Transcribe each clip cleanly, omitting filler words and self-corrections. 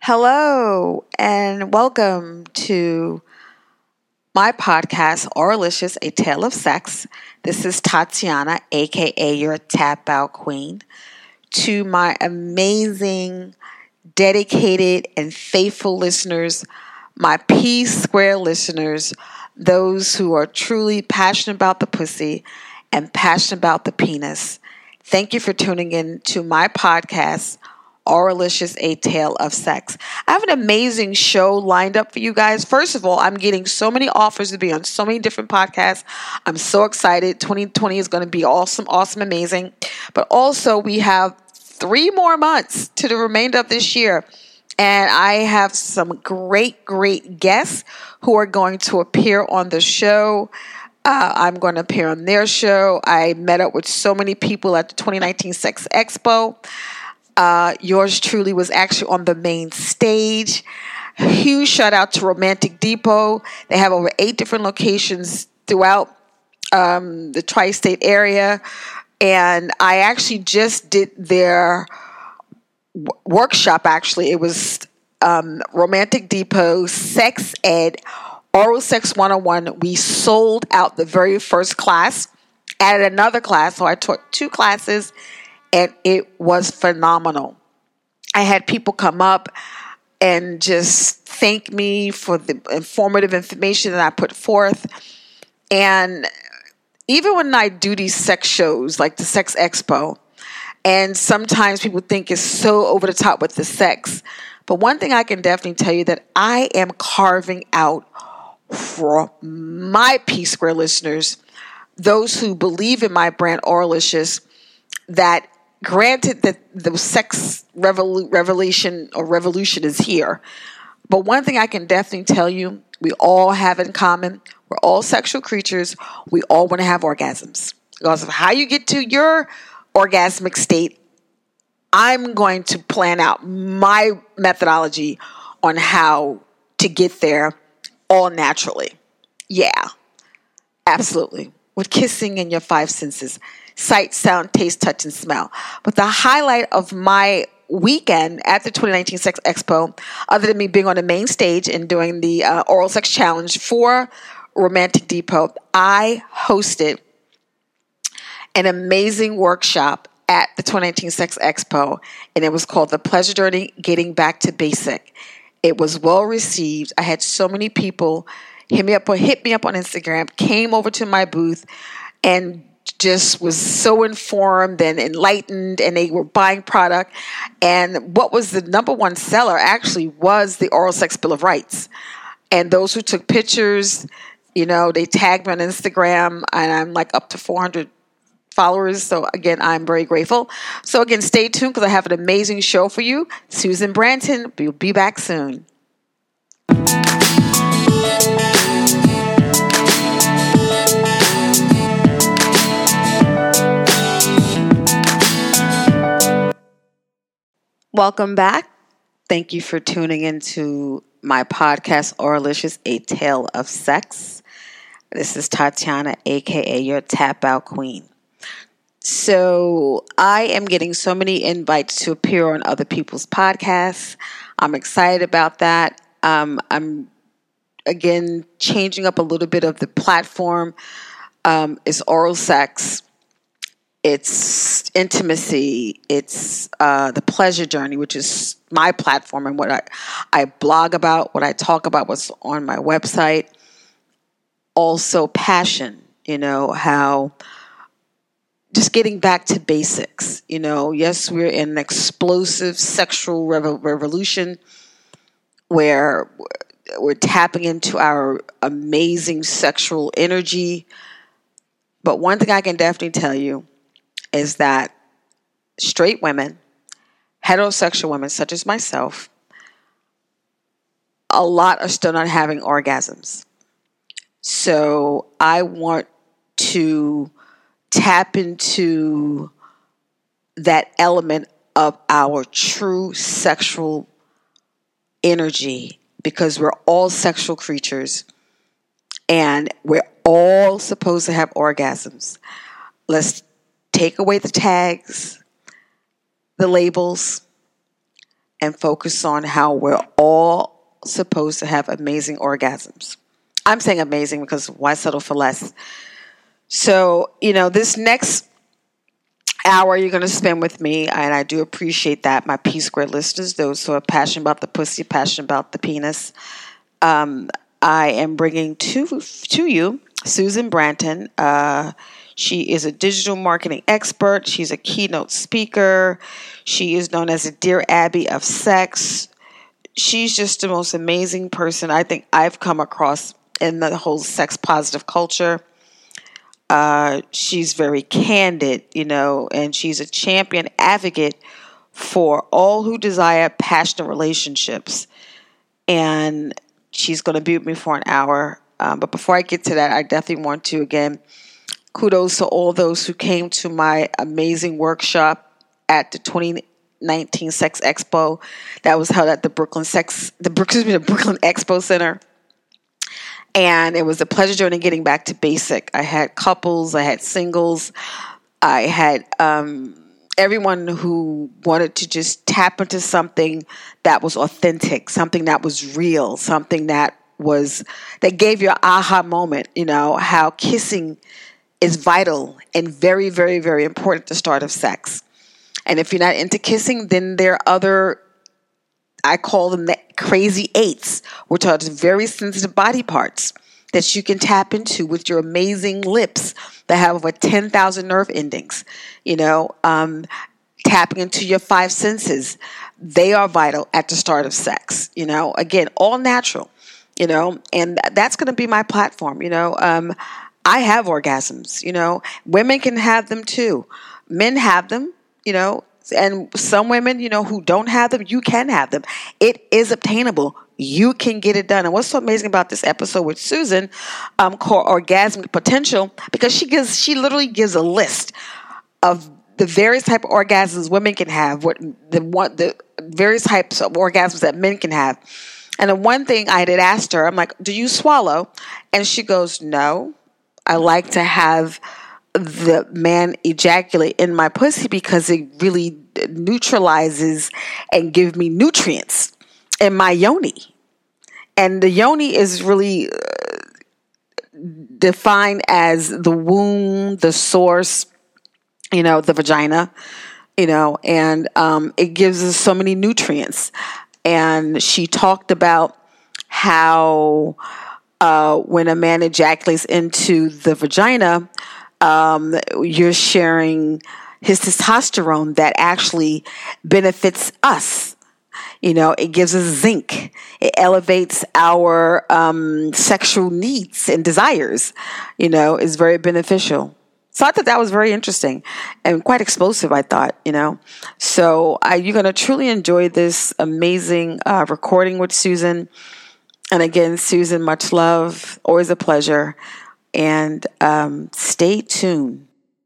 Hello and welcome to my podcast, Oralicious, A Tale of Sex. This is Tatiana, aka your Tap Out Queen. To my amazing, dedicated, and faithful listeners, my P Square listeners, those who are truly passionate about the pussy and passionate about the penis. Thank you for tuning in to my podcast, Oralicious, A Tale of Sex. I have an amazing show lined up for you guys. First of all, I'm getting so many offers to be on so many different podcasts. I'm so excited. 2020 is going to be awesome, amazing. But also, we have 3 more months to the remainder of this year. And I have some great guests who are going to appear on the show. I'm going to appear on their show. I met up with so many people at the 2019 Sex Expo. Yours truly was actually on the main stage. Huge shout out to Romantic Depot. They have over 8 different locations throughout the tri-state area. And I actually just did their workshop, actually. It was Romantic Depot Sex Ed Oral Sex 101. We sold out the very first class, added another class. So I taught 2 classes. And it was phenomenal. I had people come up and just thank me for the informative information that I put forth. And even when I do these sex shows, like the Sex Expo, and sometimes people think it's so over the top with the sex. But one thing I can definitely tell you that I am carving out for my P Square listeners, those who believe in my brand Oralicious, that granted that the sex revolution is here, but one thing I can definitely tell you, we all have in common, we're all sexual creatures, we all want to have orgasms. Because of how you get to your orgasmic state, I'm going to plan out my methodology on how to get there all naturally. Yeah, absolutely. With kissing and your 5 senses. Sight, sound, taste, touch, and smell. But the highlight of my weekend at the 2019 Sex Expo, other than me being on the main stage and doing the Oral Sex Challenge for Romantic Depot, I hosted an amazing workshop at the 2019 Sex Expo, and it was called The Pleasure Journey, Getting Back to Basic. It was well received. I had so many people hit me up on Instagram, came over to my booth, and just was so informed and enlightened, and they were buying product. And what was the number one seller actually was the Oral Sex Bill of Rights. And those who took pictures, they tagged me on Instagram, and I'm like up to 400 followers. So again, I'm very grateful. So again, stay tuned because I have an amazing show for you. Susan Branton, we'll be back soon. Welcome back. Thank you for tuning into my podcast, Oralicious, A Tale of Sex. This is Tatiana, aka your Tap Out Queen. So I am getting so many invites to appear on other people's podcasts. I'm excited about that. I'm again changing up a little bit of the platform. It's oral sex. It's intimacy. It's the pleasure journey, which is my platform and what I blog about, what I talk about, what's on my website. Also passion, how just getting back to basics. Yes, we're in an explosive sexual revolution where we're tapping into our amazing sexual energy. But one thing I can definitely tell you is that straight women, heterosexual women such as myself, a lot are still not having orgasms. So I want to tap into that element of our true sexual energy, because we're all sexual creatures and we're all supposed to have orgasms. Let's take away the tags, the labels, and focus on how we're all supposed to have amazing orgasms. I'm saying amazing because why settle for less? So, this next hour you're going to spend with me, and I do appreciate that, my P Squared listeners, those who are passionate about the pussy, passionate about the penis. I am bringing to you Susan Branton. She is a digital marketing expert. She's a keynote speaker. She is known as the Dear Abby of sex. She's just the most amazing person I think I've come across in the whole sex positive culture. She's very candid, and she's a champion advocate for all who desire passionate relationships. And she's going to be with me for an hour. But before I get to that, I definitely want to, again, kudos to all those who came to my amazing workshop at the 2019 Sex Expo that was held at the Brooklyn Expo Center. And it was a pleasure journey getting back to basic. I had couples, I had singles, I had everyone who wanted to just tap into something that was authentic, something that was real, something that gave you an aha moment, how kissing is vital and very, very, very important at the start of sex. And if you're not into kissing, then there are other, I call them the crazy eights, which are very sensitive body parts that you can tap into with your amazing lips that have over 10,000 nerve endings. Tapping into your five senses, they are vital at the start of sex. Again, all natural. And that's going to be my platform. I have orgasms. Women can have them too. Men have them. And some women, who don't have them, you can have them. It is obtainable. You can get it done. And what's so amazing about this episode with Susan, called Orgasmic Potential, because she literally gives a list of the various type of orgasms women can have, the various types of orgasms that men can have. And the one thing I had asked her, I'm like, do you swallow? And she goes, no, I like to have the man ejaculate in my pussy because it really neutralizes and gives me nutrients in my yoni. And the yoni is really defined as the womb, the source, the vagina, and it gives us so many nutrients. And she talked about how when a man ejaculates into the vagina, you're sharing his testosterone that actually benefits us. It gives us zinc. It elevates our sexual needs and desires. Is very beneficial. So I thought that was very interesting and quite explosive, I thought, So you're going to truly enjoy this amazing recording with Susan. And again, Susan, much love. Always a pleasure. And stay tuned.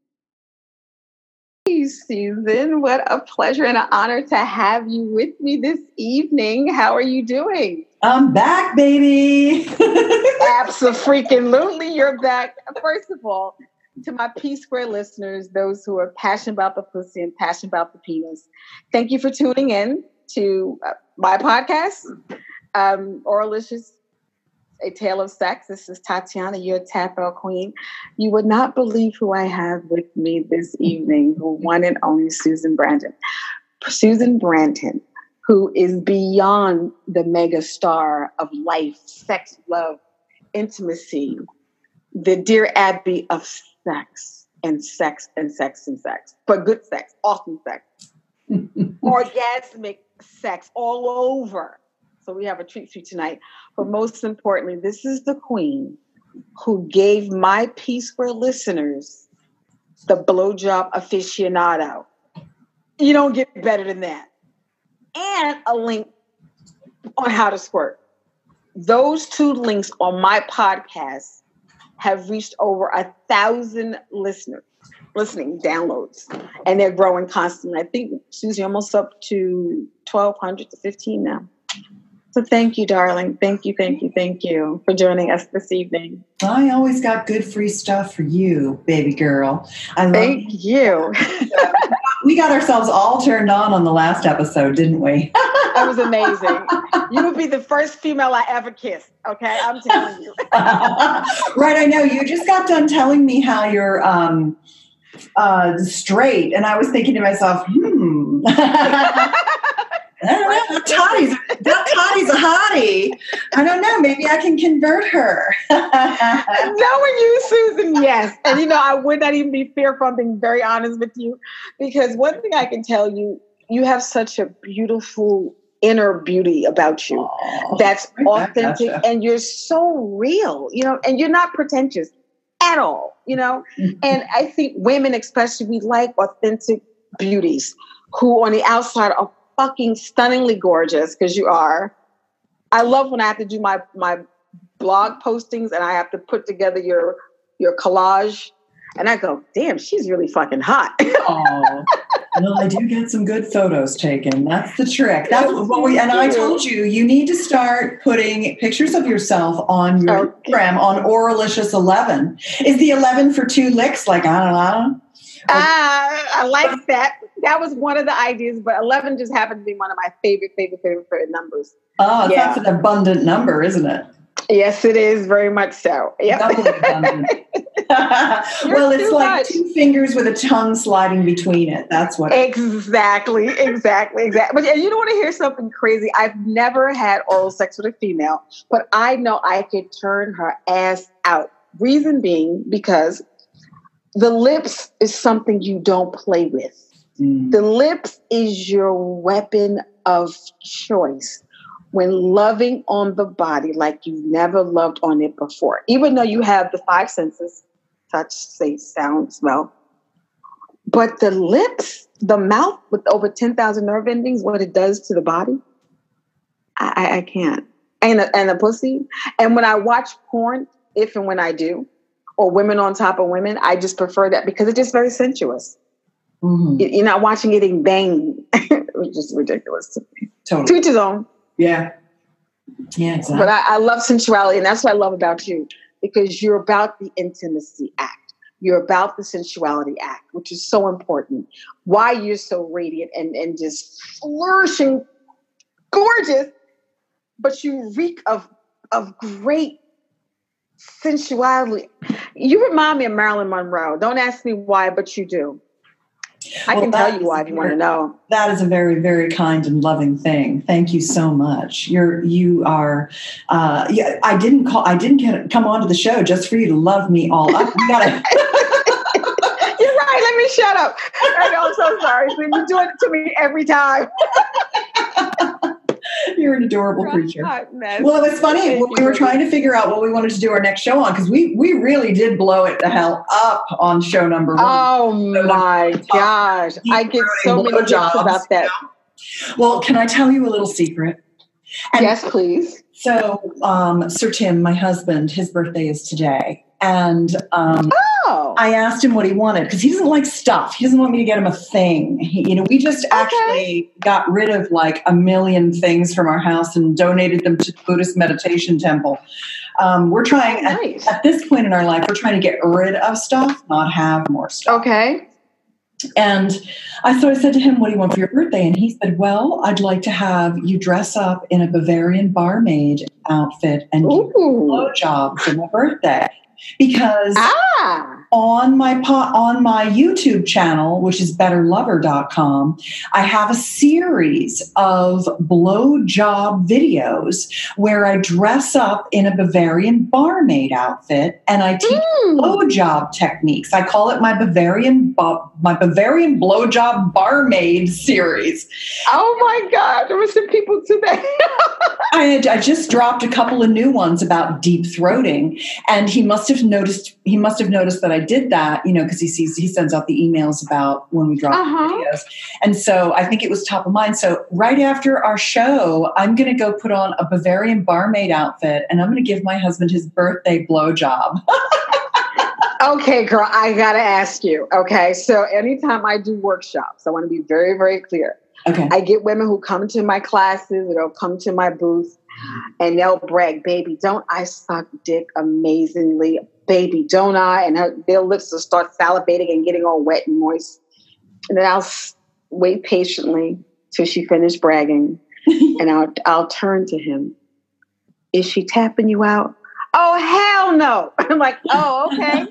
Hey, Susan, what a pleasure and an honor to have you with me this evening. How are you doing? I'm back, baby. Absolutely, you're back. First of all, to my P Square listeners, those who are passionate about the pussy and passionate about the penis, thank you for tuning in to my podcast, Oralicious, A Tale of Sex. This is Tatiana, your tap out queen. You would not believe who I have with me this evening, the one and only Susan Branton. Susan Branton, who is beyond the mega star of life, sex, love, intimacy, the Dear Abby of sex and sex and sex and sex, but good sex, awesome sex, orgasmic sex all over. So we have a treat for you tonight. But most importantly, this is the queen who gave my P Square listeners the blowjob aficionado. You don't get better than that. And a link on how to squirt. Those two links on my podcast have reached over 1,000 listening downloads, and they're growing constantly. I think, Susie, almost up to 1,200 to 15 now. So thank you, darling. Thank you for joining us this evening. I always got good free stuff for you, baby girl. Thank you. We got ourselves all turned on the last episode, didn't we? That was amazing. You would be the first female I ever kissed. Okay, I'm telling you. Right, I know. You just got done telling me how you're straight, and I was thinking to myself, I don't know. That Tottie's a hottie. I don't know. Maybe I can convert her. Knowing you, Susan, yes. And, I would not even be fearful. I'm being very honest with you. Because one thing I can tell you, you have such a beautiful inner beauty about you that's authentic. And you're so real, and you're not pretentious at all, And I think women especially, we like authentic beauties who on the outside are fucking stunningly gorgeous, because you are. I love when I have to do my blog postings and I have to put together your collage, and I go, damn, she's really fucking hot. Well, I do get some good photos taken. That's the trick. That's what I told you, you need to start putting pictures of yourself on your Instagram on Auralicious11. Is the 11 for 2 licks? Like, I don't know. I like that. That was one of the ideas, but 11 just happened to be one of my favorite numbers. Oh, that's an abundant number, isn't it? Yes, it is. Very much so. Yep. Abundant. Well, it's like 2 fingers with a tongue sliding between it. That's what. Exactly. But you don't want to hear something crazy. I've never had oral sex with a female, but I know I could turn her ass out. Reason being, because the lips is something you don't play with. The lips is your weapon of choice when loving on the body like you've never loved on it before. Even though you have the 5 senses, touch, taste, sound, smell. But the lips, the mouth with over 10,000 nerve endings, what it does to the body, I can't. And the pussy. And when I watch porn, if and when I do, or women on top of women, I just prefer that because it's just very sensuous. Mm-hmm. You're not watching it in bang, which is ridiculous to me. Totally. To each his own. Yeah. Yeah, exactly. But I love sensuality, and that's what I love about you, because you're about the intimacy act. You're about the sensuality act, which is so important. Why you're so radiant and just flourishing, gorgeous, but you reek of great sensuality. You remind me of Marilyn Monroe. Don't ask me why, but you do. I can tell you why if you want to know. That is a very, very kind and loving thing. Thank you so much. You are. I didn't come onto the show just for you to love me all up. You gotta. You're right. Let me shut up. I know. I'm so sorry. You're doing it to me every time. You're an adorable creature. Well, it was funny. We were trying to figure out what we wanted to do our next show on, because we really did blow it the hell up on show number 1. Oh my gosh. I get so many jokes about that. Well, can I tell you a little secret? Yes, please. So, Sir Tim, my husband, his birthday is today. And I asked him what he wanted, because he doesn't like stuff. He doesn't want me to get him a thing. We just actually got rid of like a million things from our house and donated them to the Buddhist meditation temple. We're trying, at this point in our life, we're trying to get rid of stuff, not have more stuff. Okay. And I said to him, what do you want for your birthday? And he said, well, I'd like to have you dress up in a Bavarian barmaid outfit and give me a blowjob for my birthday. Because on my YouTube channel, which is betterlover.com, I have a series of blowjob videos where I dress up in a Bavarian barmaid outfit and I teach blowjob techniques. I call it my Bavarian blowjob barmaid series. Oh my God, there were some people today. I just dropped a couple of new ones about deep throating, and he must have noticed that I did that, because he sends out the emails about when we drop videos. And so I think it was top of mind. So right after our show, I'm going to go put on a Bavarian barmaid outfit and I'm going to give my husband his birthday blowjob. Okay, girl, I got to ask you. Okay. So anytime I do workshops, I want to be very, very clear. Okay. I get women who come to my classes, or they'll come to my booth and they'll brag, baby, don't I suck dick amazingly? Baby, don't I? And their lips will start salivating and getting all wet and moist. And then I'll wait patiently till she finished bragging. And I'll turn to him. Is she tapping you out? Oh, hell no. I'm like, oh, okay.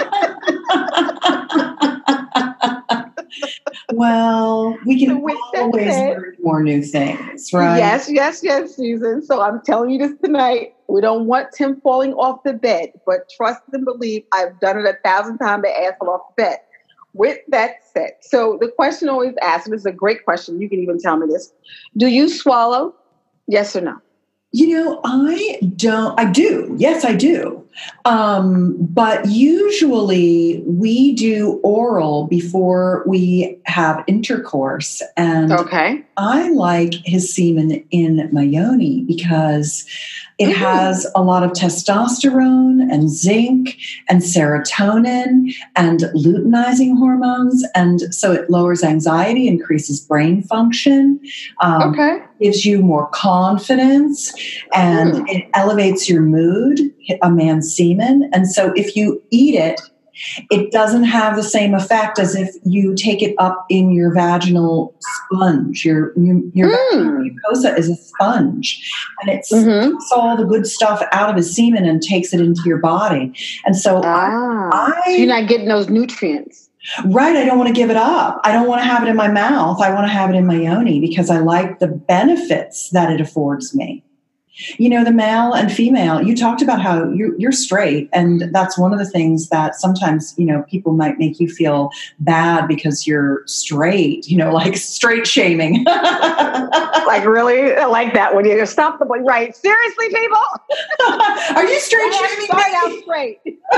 Well, we can always learn more new things, right? Yes, Susan. So I'm telling you this tonight. We don't want Tim falling off the bed, but trust and believe I've done it 1,000 times to ask him off the bed. With that said, so the question always asked, and this is a great question. You can even tell me this. Do you swallow? Yes or no? I do. Yes, I do. But usually we do oral before we have intercourse. And okay. I like his semen in my yoni because it has a lot of testosterone and zinc and serotonin and luteinizing hormones. And so it lowers anxiety, increases brain function, gives you more confidence, and it elevates your mood, a man's semen. And so if you eat it, it doesn't have the same effect as if you take it up in your vaginal sponge. Your vaginal mucosa is a sponge, and it sucks all the good stuff out of his semen and takes it into your body. And so so you're not getting those nutrients. Right. I don't want to give it up. I don't want to have it in my mouth. I want to have it in my yoni because I like the benefits that it affords me. The male and female, you talked about how you're straight. And that's one of the things that sometimes, people might make you feel bad because you're straight, like straight shaming. Like, really? I like that when you stop the boy. Right. Seriously, people? Are you straight shaming? Start out straight.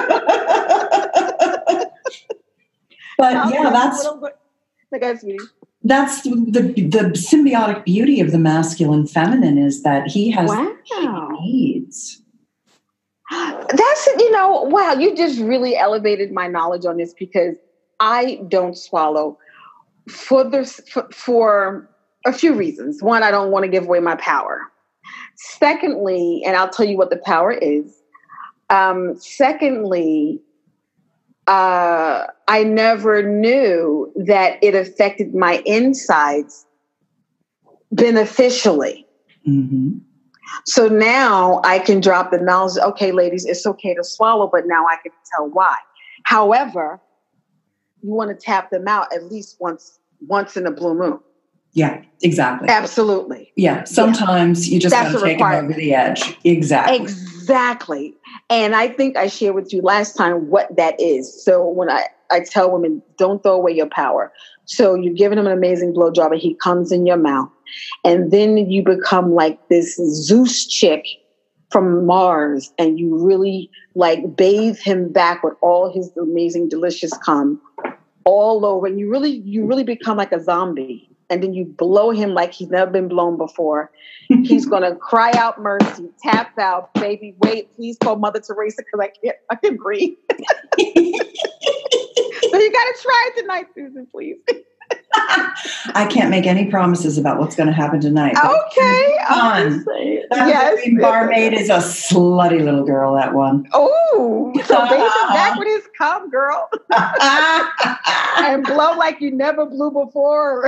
But yeah, that's the symbiotic beauty of the masculine feminine is that he has needs. That's, wow, you just really elevated my knowledge on this because I don't swallow for a few reasons. One, I don't want to give away my power. Secondly, and I'll tell you what the power is. Secondly, I never knew that it affected my insides beneficially. Mm-hmm. So now I can drop the knowledge. Okay, ladies, it's okay to swallow, but now I can tell why. However, you want to tap them out at least once in a blue moon. Yeah, exactly. Absolutely. Yeah. Sometimes you just got to take them over the edge. Exactly. And I think I shared with you last time what that is. So when I tell women, don't throw away your power. So you're giving him an amazing blowjob and he comes in your mouth. And then you become like this Zeus chick from Mars and you really like bathe him back with all his amazing, delicious cum all over. And you really become like a zombie. And then you blow him like he's never been blown before. He's going to cry out mercy, tap out, baby, wait, please call Mother Teresa because I can't breathe. So you got to try it tonight, Susan, please. I can't make any promises about what's going to happen tonight. Okay. That barmaid is a slutty little girl, that one. Oh, so bathe him back with his cum, girl. And blow like you never blew before.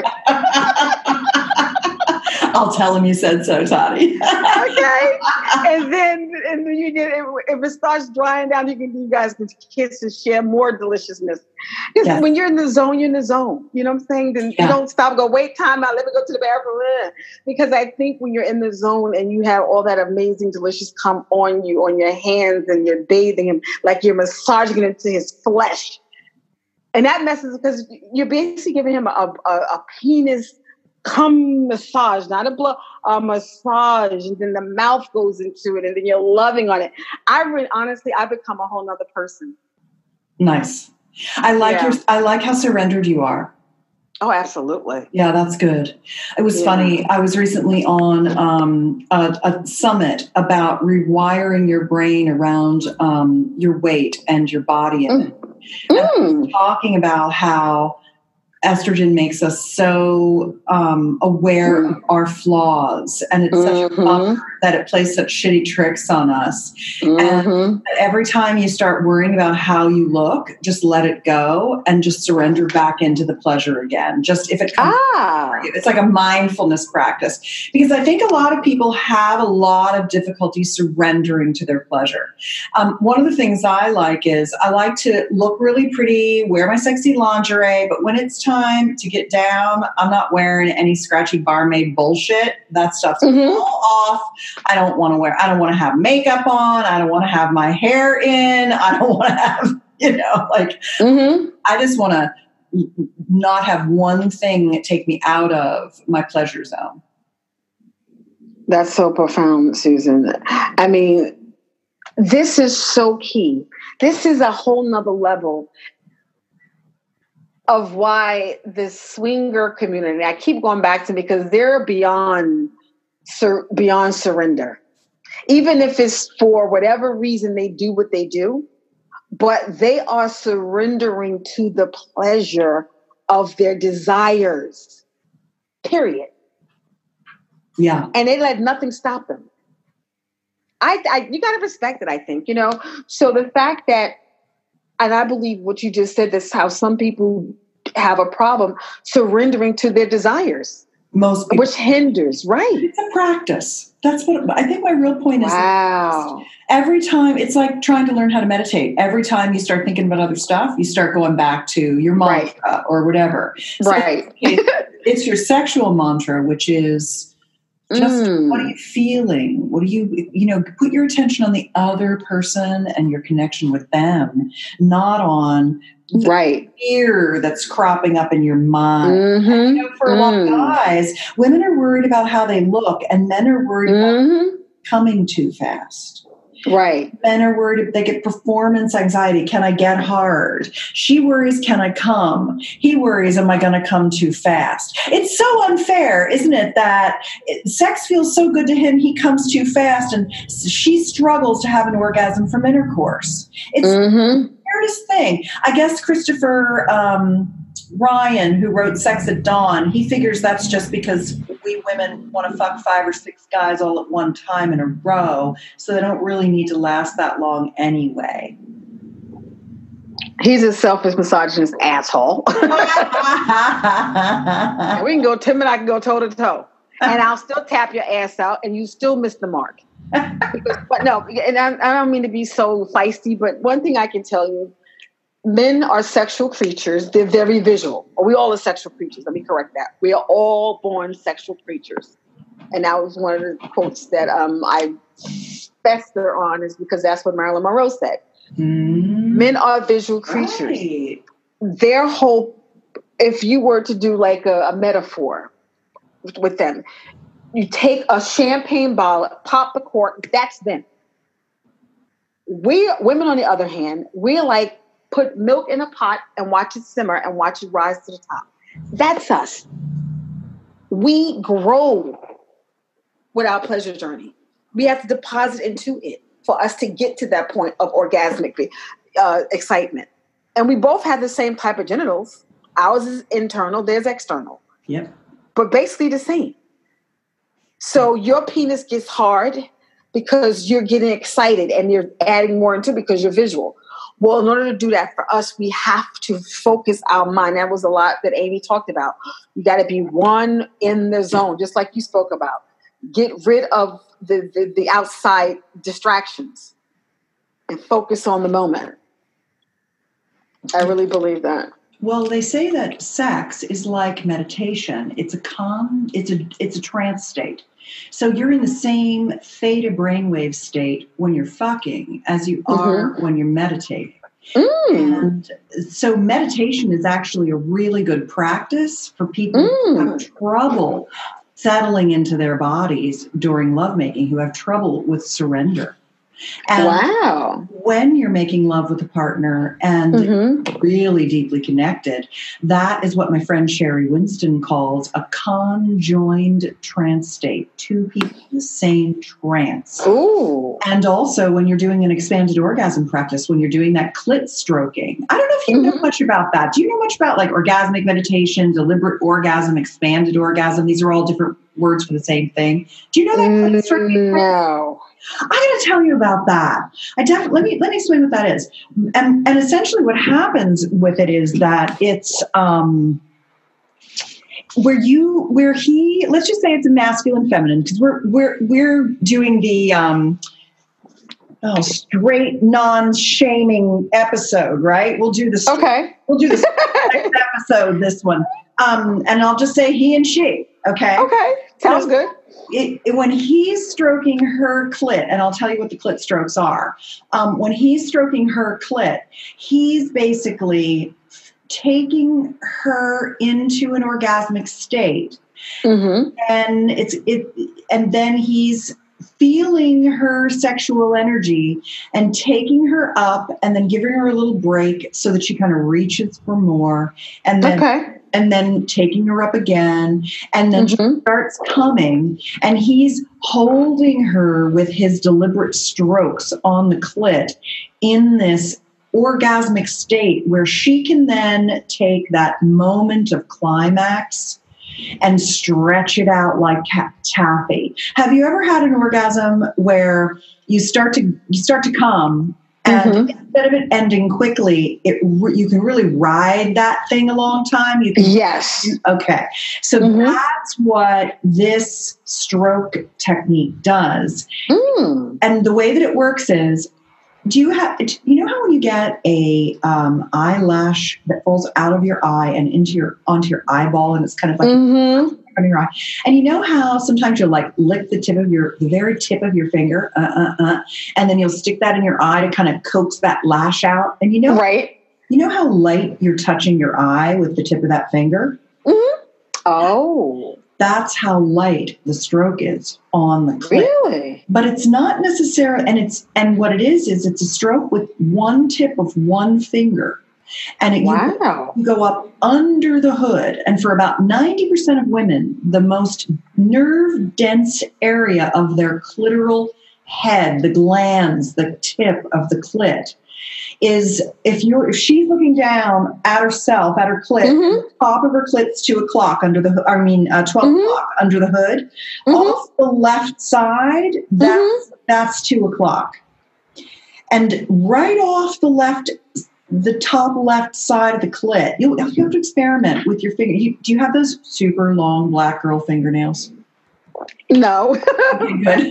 I'll tell him you said so, Toddy. Okay. And then you get if it starts drying down, you guys can kiss and share more deliciousness. Because when you're in the zone, you're in the zone. You know what I'm saying? Then you don't stop, go, wait, time out, let me go to the bathroom. Because I think when you're in the zone and you have all that amazing, delicious cum on you, on your hands, and you're bathing him, like you're massaging it into his flesh. And that messes because you're basically giving him a penis cum massage, not a massage, and then the mouth goes into it, and then you're loving on it. Honestly, I've become a whole nother person. Nice. I like how surrendered you are. Oh, absolutely. Yeah, that's good. It was funny. I was recently on a summit about rewiring your brain around your weight and your body. And I was talking about how estrogen makes us so aware of our flaws, and it's such a bummer that it plays such shitty tricks on us. And every time you start worrying about how you look, just let it go and just surrender back into the pleasure again. Just if it comes, it's like a mindfulness practice, because I think a lot of people have a lot of difficulty surrendering to their pleasure. One of the things I like is I like to look really pretty, wear my sexy lingerie, but when it's time to get down, I'm not wearing any scratchy barmaid bullshit. That stuff's all off. I don't want to have makeup on. I don't want to have my hair in. I don't want to have, I just want to not have one thing take me out of my pleasure zone. That's so profound, Susan. I mean, this is so key. This is a whole nother level of why the swinger community, I keep going back to, because they're beyond surrender. Even if it's for whatever reason they do what they do, but they are surrendering to the pleasure of their desires, period. Yeah. And they let nothing stop them. You got to respect it, I think, So the fact that, and I believe what you just said, that's how some people have a problem surrendering to their desires. Most people. Which hinders, right? It's a practice. That's what I think my real point is. Wow. Every time, it's like trying to learn how to meditate. Every time you start thinking about other stuff, you start going back to your mantra or whatever. Right. So it's your sexual mantra, which is just what are you feeling? What do you put your attention on the other person and your connection with them, not on the fear that's cropping up in your mind. For a lot of guys, women are worried about how they look, and men are worried about coming too fast. Right. Men are worried, they get performance anxiety. Can I get hard? She worries, can I come? He worries, am I going to come too fast? It's so unfair, isn't it, that sex feels so good to him, he comes too fast, and she struggles to have an orgasm from intercourse. It's the weirdest thing. I guess Christopher Ryan, who wrote Sex at Dawn, he figures that's just because we women want to fuck 5 or 6 guys all at one time in a row, so they don't really need to last that long anyway. He's a selfish, misogynist asshole. We can go, Tim and I can go toe to toe, and I'll still tap your ass out, and you still miss the mark. But no, and I don't mean to be so feisty, but one thing I can tell you, men are sexual creatures. They're very visual. We all are sexual creatures. Let me correct that. We are all born sexual creatures. And that was one of the quotes that I fester on, is because that's what Marilyn Monroe said. Men are visual creatures. Right. Their whole, if you were to do like a metaphor with them, you take a champagne bottle, pop the cork, that's them. We women, on the other hand, we're like, put milk in a pot and watch it simmer and watch it rise to the top. That's us. We grow with our pleasure journey. We have to deposit into it for us to get to that point of orgasmic excitement. And we both have the same type of genitals. Ours is internal, theirs external. Yep. But basically the same. So your penis gets hard because you're getting excited and you're adding more into it because you're visual. Well, in order to do that for us, we have to focus our mind. That was a lot that Amy talked about. You got to be one in the zone, just like you spoke about. Get rid of the outside distractions and focus on the moment. I really believe that. Well, they say that sex is like meditation. It's a trance state. So you're in the same theta brainwave state when you're fucking as you are when you're meditating. And so meditation is actually a really good practice for people who have trouble settling into their bodies during lovemaking, who have trouble with surrender. And wow. when you're making love with a partner and really deeply connected, that is what my friend Sherry Winston calls a conjoined trance state. Two people in the same trance. Ooh. And also when you're doing an expanded orgasm practice, when you're doing that clit stroking. I don't know if you know much about that. Do you know much about like orgasmic meditation, deliberate orgasm, expanded orgasm? These are all different words for the same thing. Do you know that clit stroking? No. I'm going to tell you about that. Let me explain what that is. And essentially what happens with it is that it's let's just say it's a masculine feminine, because we're doing the straight non-shaming episode, right? We'll do the next episode, this one. And I'll just say he and she, okay? Okay. Sounds good. When he's stroking her clit, and I'll tell you what the clit strokes are. When he's stroking her clit, he's basically taking her into an orgasmic state, and then he's feeling her sexual energy and taking her up, and then giving her a little break so that she kind of reaches for more, and then taking her up again, and then she starts coming, and he's holding her with his deliberate strokes on the clit in this orgasmic state where she can then take that moment of climax and stretch it out like taffy. Have you ever had an orgasm where you start to come, and instead of it ending quickly, you can really ride that thing a long time? Yes. Okay. So that's what this stroke technique does. And the way that it works is, you know how when you get a eyelash that falls out of your eye and onto your eyeball, and it's kind of like on your eye, and you know how sometimes you'll like lick the very tip of your finger, and then you'll stick that in your eye to kind of coax that lash out, and you know how light you're touching your eye with the tip of that finger? Oh. That's how light the stroke is on the clit. Really? But it's not necessarily, and what it is it's a stroke with one tip of one finger. And you go up under the hood. And for about 90% of women, the most nerve-dense area of their clitoral head, the glands, the tip of the clit, is if she's looking down at herself, at her clit, top of her clit's 2 o'clock 12 o'clock under the hood. Off the left side, that's 2 o'clock. And right off the top left side of the clit, you have to experiment with your finger. Do you have those super long black girl fingernails? No. Okay, good.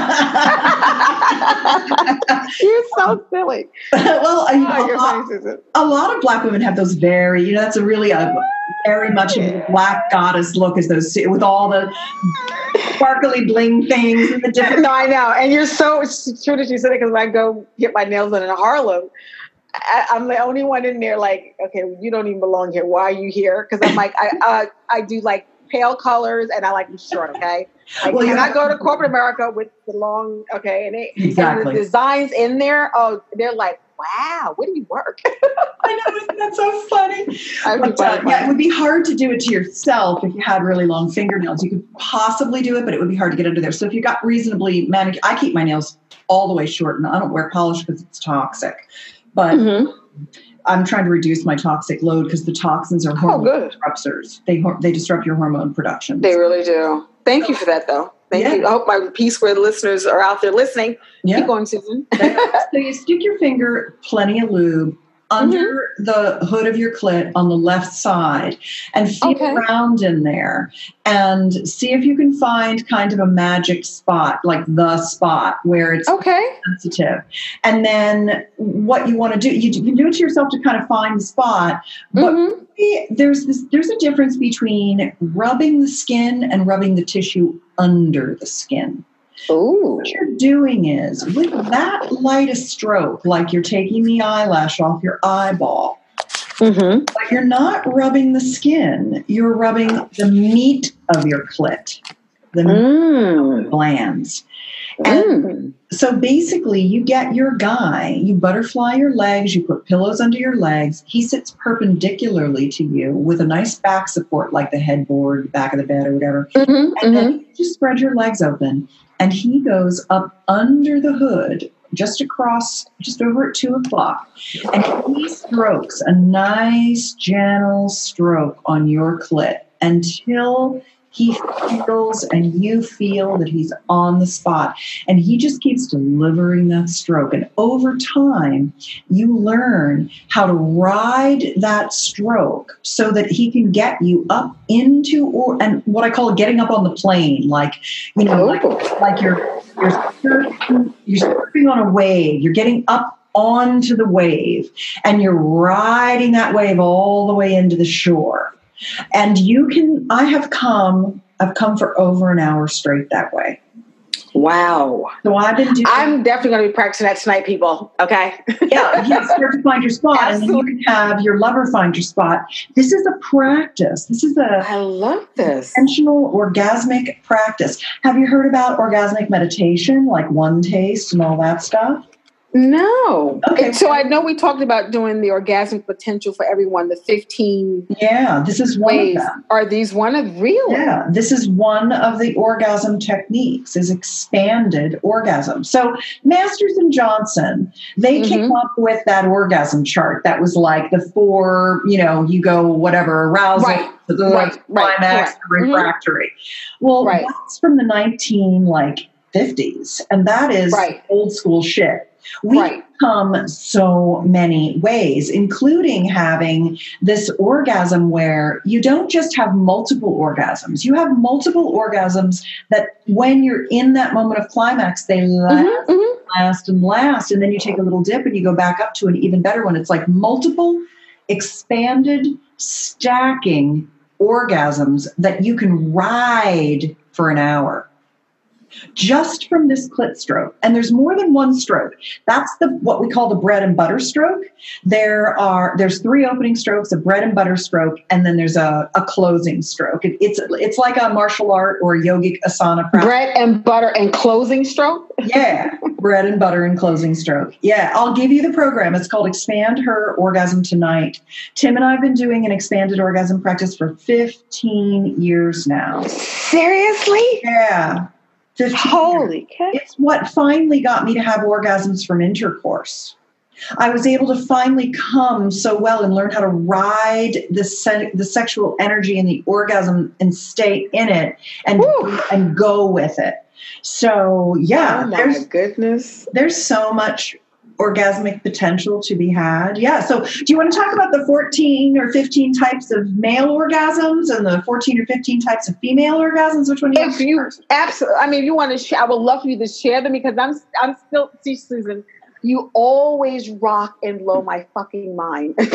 You're so silly. Well, a lot of black women have those very, that's a really very much of a black goddess look, as those with all the sparkly bling things and the different. No, I know, and you're so true that you said it, because when I go get my nails done in Harlem, I'm the only one in there. Like, okay, you don't even belong here. Why are you here? Because I'm like, I do like pale colors, and I like them short. Okay, I cannot go to corporate America with the long. Okay, and the designs in there. Oh, they're like, wow, where do you work? I know, isn't that so funny? It would be hard to do it to yourself if you had really long fingernails. You could possibly do it, but it would be hard to get under there. So if you got reasonably manicured, I keep my nails all the way short, and I don't wear polish because it's toxic. But I'm trying to reduce my toxic load, because the toxins are hormone disruptors. They disrupt your hormone production. They really do. Thank you for that, though. Thank you. I hope my P-Squared listeners are out there listening. Keep going, Susan. So you stick your finger, plenty of lube, under the hood of your clit on the left side, and feel around in there and see if you can find kind of a magic spot, like the spot where it's sensitive. And then what you want to do, you can do it to yourself to kind of find the spot, but there's a difference between rubbing the skin and rubbing the tissue under the skin. Ooh. What you're doing is, with that light a stroke, like you're taking the eyelash off your eyeball, but you're not rubbing the skin, you're rubbing the meat of your clit, the glands. And so basically you get your guy, you butterfly your legs, you put pillows under your legs. He sits perpendicularly to you with a nice back support like the headboard, back of the bed or whatever. And then you just spread your legs open and he goes up under the hood, just over at 2 o'clock. And he strokes a nice, gentle stroke on your clit until he feels and you feel that he's on the spot. And he just keeps delivering that stroke. And over time, you learn how to ride that stroke so that he can get you up into, and what I call getting up on the plane, like, you know, like you're surfing on a wave. You're getting up onto the wave and you're riding that wave all the way into the shore. And I've come for over an hour straight that way. Wow. So I'm definitely going to be practicing that tonight, people. Okay. Yeah. You start to find your spot. Absolutely. And then you can have your lover find your spot. This is a practice. I love this. Intentional orgasmic practice. Have you heard about orgasmic meditation, like one taste and all that stuff? No. Okay. So I know we talked about doing the orgasmic potential for everyone, the 15. Yeah, this is one ways. Of them. Are these one of really? Yeah, this is one of the orgasm techniques, is expanded orgasm. So Masters and Johnson, they came up with that orgasm chart that was like the 4, you go whatever, arousal, climax, refractory. Well, that's from the 1950s, and that is old school shit. We come so many ways, including having this orgasm where you don't just have multiple orgasms. You have multiple orgasms that when you're in that moment of climax, they last and last. And then you take a little dip and you go back up to an even better one. It's like multiple expanded stacking orgasms that you can ride for an hour. Just from this clit stroke. And there's more than one stroke. That's what we call the bread and butter stroke. There's 3 opening strokes, a bread and butter stroke, and then there's a closing stroke. It's like a martial art or a yogic asana practice. Bread and butter and closing stroke? Yeah, bread and butter and closing stroke. Yeah, I'll give you the program. It's called Expand Her Orgasm Tonight. Tim and I have been doing an expanded orgasm practice for 15 years now. Seriously? Yeah. Holy cow. It's what finally got me to have orgasms from intercourse. I was able to finally come so well and learn how to ride the sexual energy and the orgasm and stay in it and go with it. So, yeah. Oh, my goodness. There's so much orgasmic potential to be had. Yeah. So do you want to talk about the 14 or 15 types of male orgasms and the 14 or 15 types of female orgasms? Which one do you have? Absolutely. I mean, if you want to share, I would love for you to share them because I'm still, see, Susan, you always rock and blow my fucking mind. No,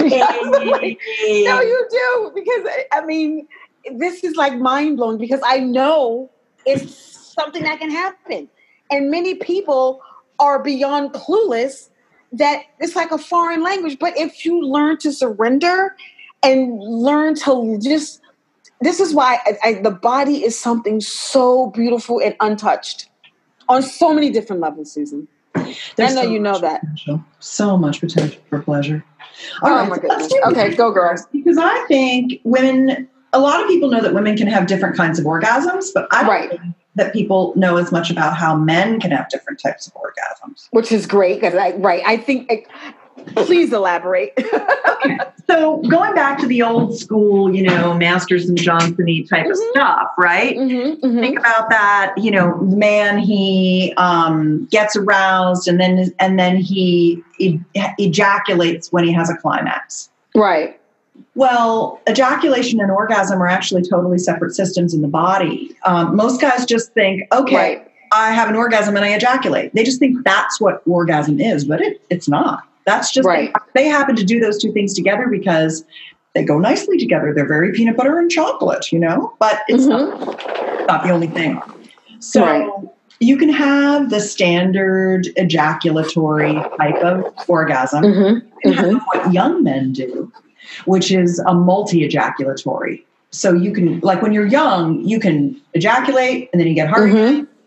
you do. Because, I mean, this is like mind blowing because I know it's something that can happen. And many people are beyond clueless that it's like a foreign language. But if you learn to surrender and learn to this is why the body is something so beautiful and untouched on so many different levels, Susan. I know you know that. So much potential for pleasure. All my goodness. Okay, go girls. Because I think a lot of people know that women can have different kinds of orgasms, but I don't think that people know as much about how men can have different types of orgasms. Which is great, because I think, please elaborate. Okay. So going back to the old school, Masters and Johnson-y type of stuff, right? Think about that, the man, he gets aroused and then he ejaculates when he has a climax. Right. Well, ejaculation and orgasm are actually totally separate systems in the body. Most guys just think, okay, I have an orgasm and I ejaculate. They just think that's what orgasm is, but it's not. That's just, they happen to do those two things together because they go nicely together. They're very peanut butter and chocolate, but it's not the only thing. So you can have the standard ejaculatory type of orgasm. You can have what young men do, which is a multi-ejaculatory. So you can, like when you're young, you can ejaculate and then you get hard again,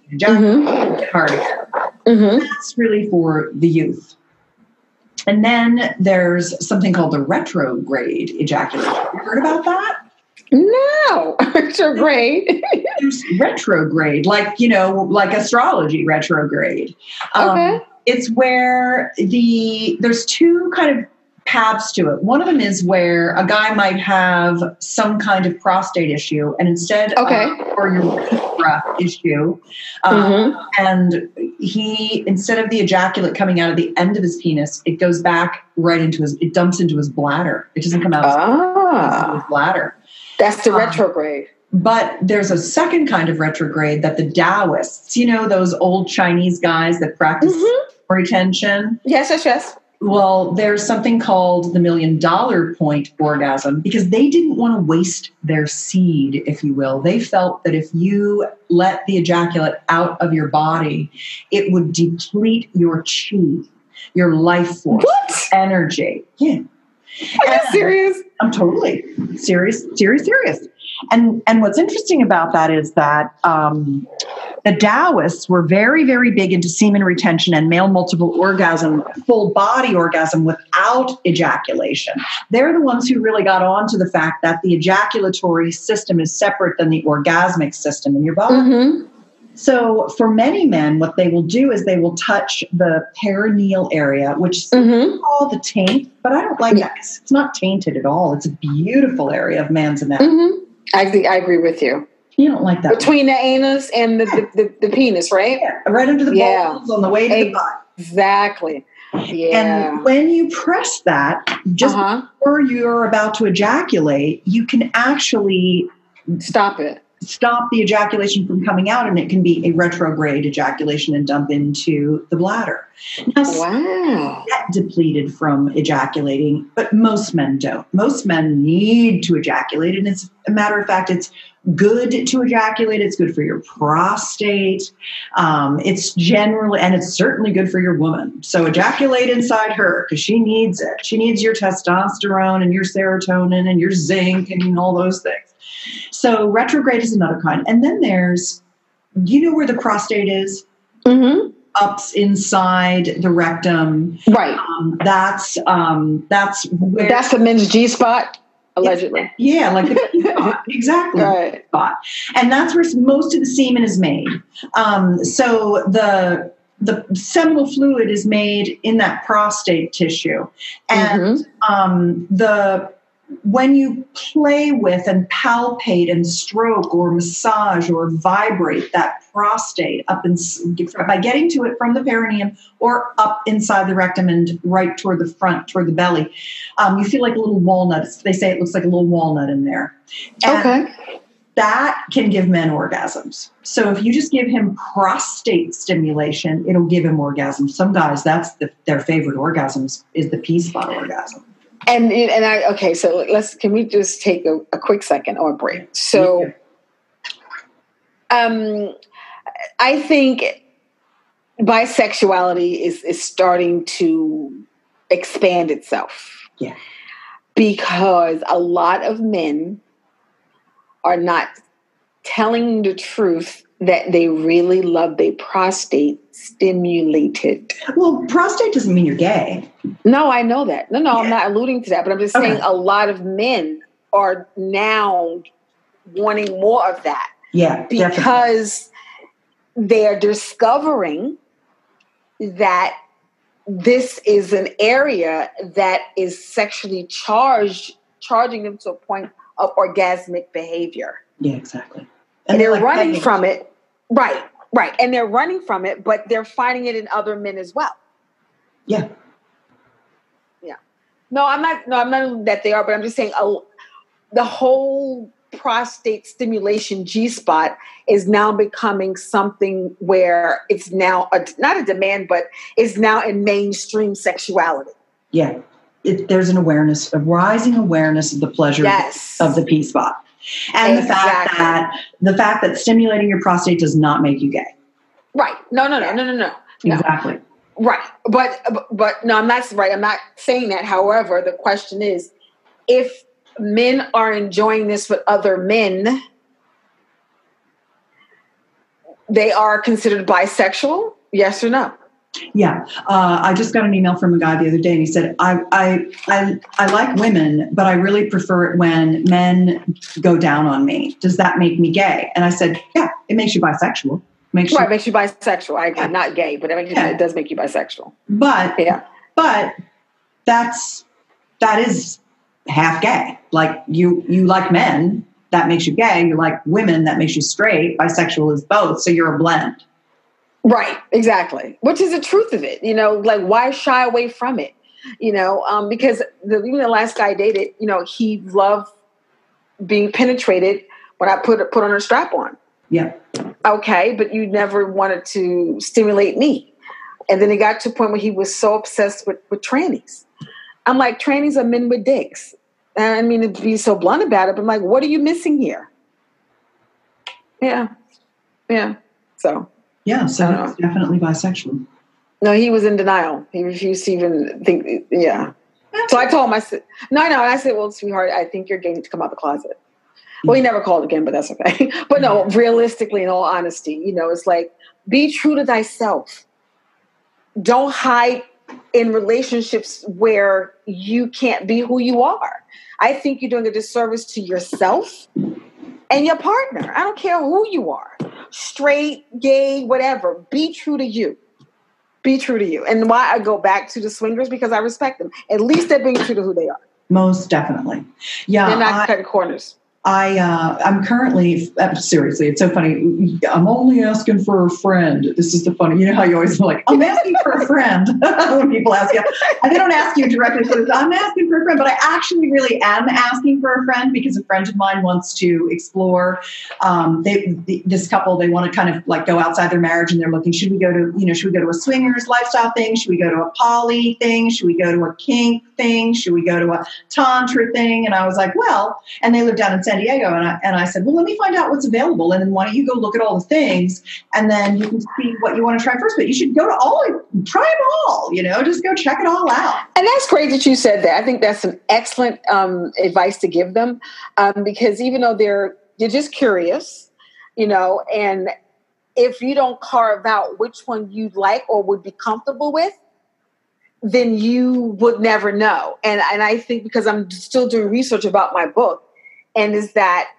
Ejaculate hard again. That's really for the youth. And then there's something called the retrograde ejaculation. Have you heard about that? No. Retrograde. There's retrograde, like astrology retrograde. Okay. It's where there's two kind of paths to it. One of them is where a guy might have some kind of prostate issue, and instead or urethra issue, and instead of the ejaculate coming out of the end of his penis, it goes back it dumps into his bladder. It doesn't come out of his bladder. That's the retrograde. But there's a second kind of retrograde that the Taoists, those old Chinese guys that practice retention. Yes. Well, there's something called the $1 million point orgasm, because they didn't want to waste their seed, if you will. They felt that if you let the ejaculate out of your body, it would deplete your chi, your life force, energy. Yeah. Are you serious? I'm totally serious. And what's interesting about that is that the Taoists were very, very big into semen retention and male multiple orgasm, full body orgasm without ejaculation. They're the ones who really got on to the fact that the ejaculatory system is separate than the orgasmic system in your body. So for many men, what they will do is they will touch the perineal area, which is called the taint, but I don't like that because it's not tainted at all. It's a beautiful area of man's anatomy. I agree with you. You don't like that. Between the anus and the penis, right? Yeah, right under the balls on the way to the butt. Exactly. Yeah. And when you press that, just before you're about to ejaculate, you can actually stop the ejaculation from coming out, and it can be a retrograde ejaculation and dump into the bladder. Now, get depleted from ejaculating, but most men don't. Most men need to ejaculate, and as a matter of fact, it's good to ejaculate. It's good for your prostate. It's certainly good for your woman. So ejaculate inside her because she needs it. She needs your testosterone and your serotonin and your zinc and all those things. So retrograde is another kind. And then there's, where the prostate is? Up inside the rectum. Right. That's the men's G spot, allegedly. Yeah, like the G spot. Exactly. Right. Spot. And that's where most of the semen is made. So the seminal fluid is made in that prostate tissue. And when you play with and palpate and stroke or massage or vibrate that prostate by getting to it from the perineum or up inside the rectum and right toward the front, toward the belly, you feel like a little walnut. They say it looks like a little walnut in there. And that can give men orgasms. So if you just give him prostate stimulation, it'll give him orgasms. Some guys, that's their favorite orgasm is the P-spot orgasm. Can we just take a quick second or a break? So, I think bisexuality is starting to expand itself. Yeah. Because a lot of men are not telling the truth that they really love their prostate stimulated. Well, prostate doesn't mean you're gay. No, I know that. No, I'm not alluding to that, but I'm just saying a lot of men are now wanting more of that. Yeah, because they're discovering that this is an area that is sexually charging them to a point of orgasmic behavior. Yeah, exactly. And they're running from it. Right. And they're running from it, but they're finding it in other men as well. Yeah. No, I'm not that they are, but I'm just saying the whole prostate stimulation G-spot is now becoming something where it's now not a demand, but it's now in mainstream sexuality. Yeah. There's a rising awareness of the pleasure of the P-spot. And the fact that stimulating your prostate does not make you gay. Right. No. Exactly. Right. But no, I'm not right. I'm not saying that. However, the question is, if men are enjoying this with other men, they are considered bisexual? Yes or no? Yeah. I just got an email from a guy the other day, and he said, I like women, but I really prefer it when men go down on me. Does that make me gay? And I said, yeah, it makes you bisexual. Makes you bisexual. I agree. Not gay, but it does make you bisexual. But that is half gay. Like you like men, that makes you gay. You like women, that makes you straight. Bisexual is both. So you're a blend. Right. Exactly. Which is the truth of it. Like why shy away from it? Because even the last guy I dated, he loved being penetrated when I put on a strap on. Yeah. Okay. But you never wanted to stimulate me. And then it got to a point where he was so obsessed with trannies. I'm like, trannies are men with dicks. And I mean, to be so blunt about it, but I'm like, what are you missing here? Yeah. Yeah. So. Yeah. So he's definitely bisexual. No, he was in denial. He refused to even think. Yeah. So I told him, I said, no. And I said, well, sweetheart, I think you're going to come out the closet. Well, he never called again, but that's okay. But no, realistically, in all honesty, it's like, be true to thyself. Don't hide in relationships where you can't be who you are. I think you're doing a disservice to yourself and your partner. I don't care who you are. Straight, gay, whatever. Be true to you. Be true to you. And why I go back to the swingers, because I respect them. At least they're being true to who they are. Most definitely. Yeah. They're not cutting corners. I'm currently, seriously, it's so funny. I'm only asking for a friend. This is the funny, how you always like, I'm asking for a friend when people ask you. And they don't ask you directly, so I'm asking for a friend, but I actually really am asking for a friend because a friend of mine wants to explore. This couple, they want to kind of like go outside their marriage, and they're looking, should we go to a swingers lifestyle thing? Should we go to a poly thing? Should we go to a kink thing? Should we go to a tantra thing? And I was like, well, and they live down in San Diego. And I said, well, let me find out what's available. And then why don't you go look at all the things, and then you can see what you want to try first. But you should go to try them all, just go check it all out. And that's great that you said that. I think that's some excellent advice to give them, because even though they're just curious, and if you don't carve out which one you'd like or would be comfortable with, then you would never know. And I think, because I'm still doing research about my book, and is that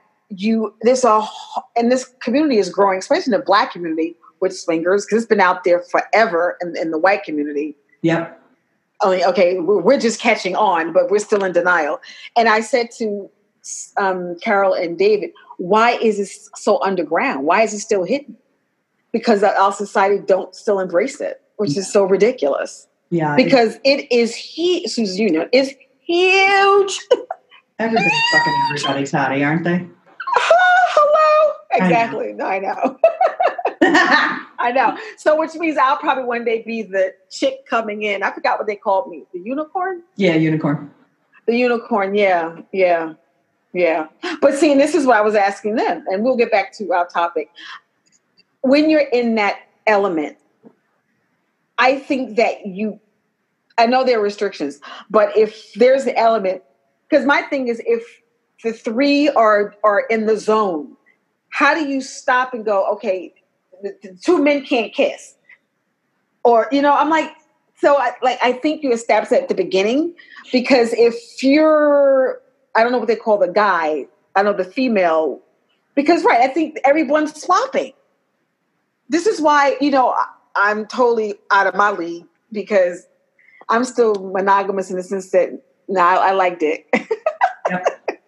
and this community is growing, especially in the Black community with swingers, because it's been out there forever in the white community. Yep. Only, okay, we're just catching on, but we're still in denial. And I said to Carol and David, why is this so underground? Why is it still hidden? Because our society don't still embrace it, which is so ridiculous. Yeah. Because it is Susan, is huge. Everybody's fucking everybody, Toddy, aren't they? Hello. Exactly. I know. I know. So which means I'll probably one day be the chick coming in. I forgot what they called me. The unicorn? Yeah, unicorn. The unicorn. Yeah. Yeah. Yeah. But see, and this is what I was asking them, and we'll get back to our topic. When you're in that element, I think that I know there are restrictions, but if there's the element, because my thing is, if the three are in the zone, how do you stop and go, okay, the two men can't kiss? Or, I'm like, so I think you establish that at the beginning, because if you're, I don't know what they call the guy, I know the female, because I think everyone's swapping. This is why, I'm totally out of my league, because I'm still monogamous in the sense that, I like dick. Yep.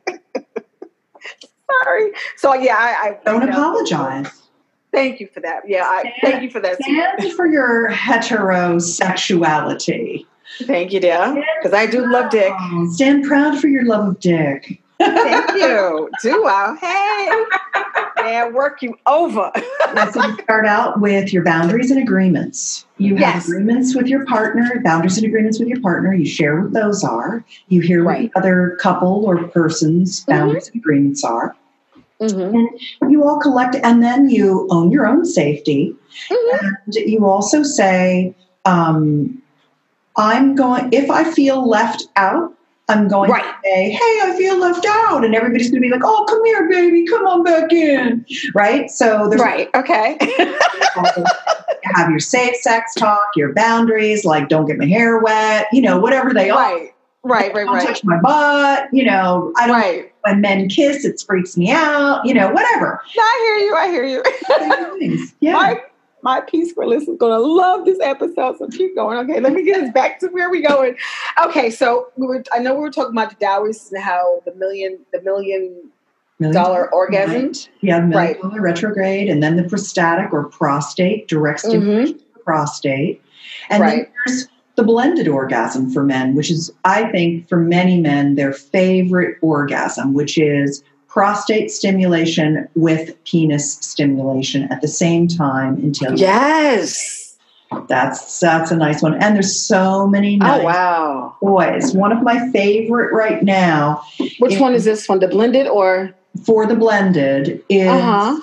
Sorry. So I don't apologize. Thank you for that. Yeah, thank you for that. Stand for your heterosexuality. Thank you, dear. Because I do love dick. Stand proud for your love of dick. Thank you. Do I? Hey. Man, work you over. So you start out with your boundaries and agreements. You have agreements with your partner, boundaries and agreements with your partner. You share what those are. You hear what the other couple or person's boundaries and agreements are. Mm-hmm. And you all collect, and then you own your own safety. Mm-hmm. And you also say, if I feel left out, I'm going to say, hey, I feel left out. And everybody's going to be like, oh, come here, baby. Come on back in. Right? So there's okay. Have your safe sex talk, your boundaries, like don't get my hair wet, whatever they are. Right. Don't touch my butt. I don't, when men kiss, it freaks me out, whatever. I hear you. Yeah. My Peace Corps list is going to love this episode, so keep going. Okay, let me get us back to where we're going. Okay, so I know we were talking about the Taoists and how the million dollar orgasm. Yeah, the $1 million retrograde, and then the prostatic or prostate, direct stimulation of the prostate. And then there's the blended orgasm for men, which is, I think, for many men, their favorite orgasm, which is prostate stimulation with penis stimulation at the same time until yes, that's a nice one. And there's so many nice boys. One of my favorite right now. Which one is this one? The blended or for the blended is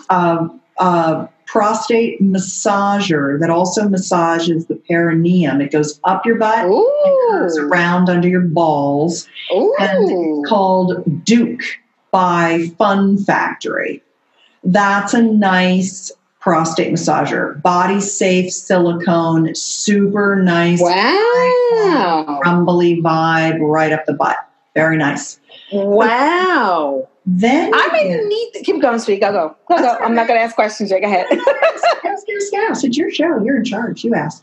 prostate massager that also massages the perineum. It goes up your butt and curves around under your balls. Ooh. And it's called Duke by Fun Factory. That's a nice prostate massager. Body safe silicone, super nice. Wow. Rumbly vibe right up the butt. Very nice. Wow. Then I may need to keep going, sweet. Go. I'm not going to ask questions. Go ahead. Ask your spouse. It's your show. You're in charge. You ask.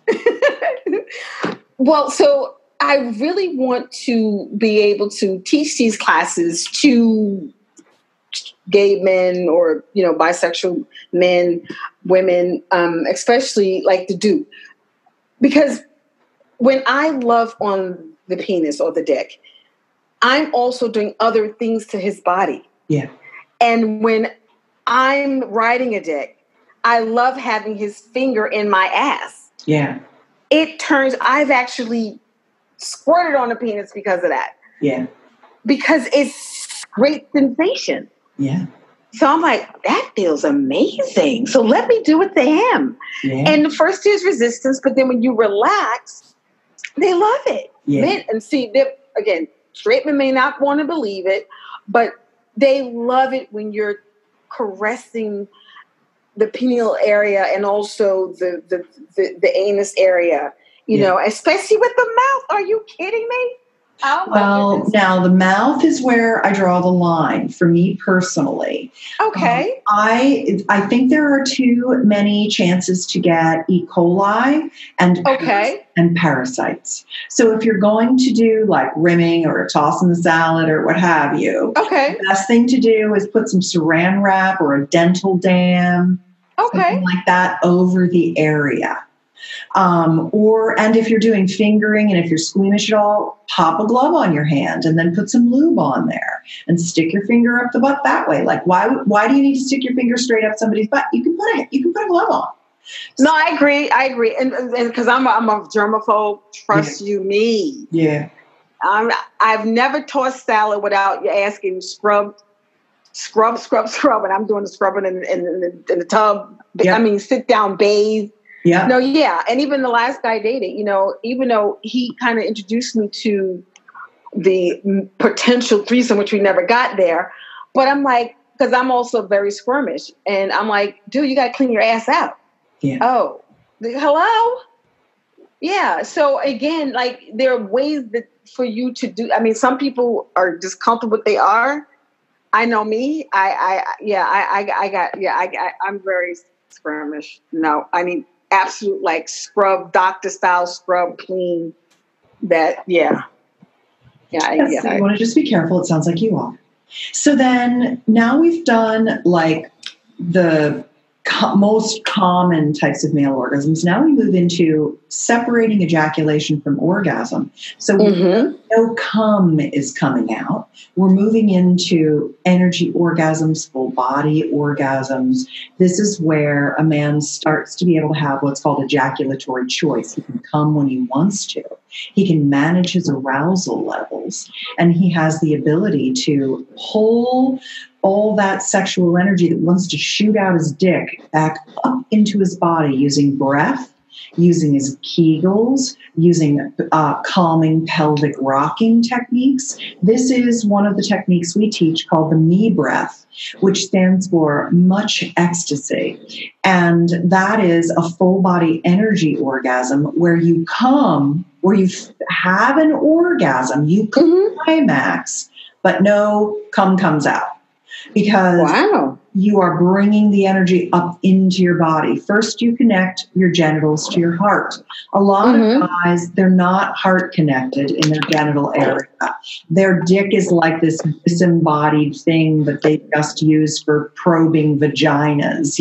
Well, so I really want to be able to teach these classes to gay men or, bisexual men, women, especially like the Duke. Because when I love on the penis or the dick, I'm also doing other things to his body. Yeah. And when I'm riding a dick, I love having his finger in my ass. Yeah. I've actually squirted on a penis because of that. Yeah. Because it's great sensation. Yeah. So I'm like, that feels amazing. So let me do it to him. Yeah. And first there's resistance, but then when you relax, they love it. Yeah. Men, and see, again, straight men may not want to believe it, but they love it when you're caressing the pineal area and also the anus area, you know, especially with the mouth. Are you kidding me? Oh, well, now the mouth is where I draw the line for me personally. Okay. I think there are too many chances to get E. coli and parasites. So if you're going to do like rimming or a toss in the salad or what have you, the best thing to do is put some saran wrap or a dental dam, something like that over the area. And if you're doing fingering and if you're squeamish at all, pop a glove on your hand and then put some lube on there and stick your finger up the butt that way. Like, why do you need to stick your finger straight up somebody's butt? You can put a glove on. No, I agree. And because I'm a germaphobe, trust you me. Yeah. I've never tossed salad without you asking scrub, and I'm doing the scrubbing in the tub. Yep. I mean, sit down, bathe. Yeah. No, yeah. And even the last guy I dated, even though he kind of introduced me to the potential threesome, which we never got there, but I'm like, because I'm also very squirmish, and I'm like, dude, you got to clean your ass out. Yeah. Oh, hello? Yeah. So again, like there are ways that for you to do, I mean, some people are just comfortable with they are. I know me. I'm very squirmish. No, I mean, absolute like scrub, doctor style scrub, clean. That you want to just be careful. It sounds like you are. So then now we've done like the most common types of male orgasms. Now we move into separating ejaculation from orgasm. So no cum is coming out. We're moving into energy orgasms, full body orgasms. This is where a man starts to be able to have what's called ejaculatory choice. He can come when he wants to. He can manage his arousal levels, and he has the ability to pull all that sexual energy that wants to shoot out his dick back up into his body using breath using his Kegels, using calming pelvic rocking techniques. This is one of the techniques we teach called the Me breath, which stands for much ecstasy. And that is a full body energy orgasm where you have an orgasm, you climax, but no cum comes out. Because you are bringing the energy up into your body. First, you connect your genitals to your heart. A lot of guys, they're not heart connected in their genital area. Their dick is like this disembodied thing that they just use for probing vaginas,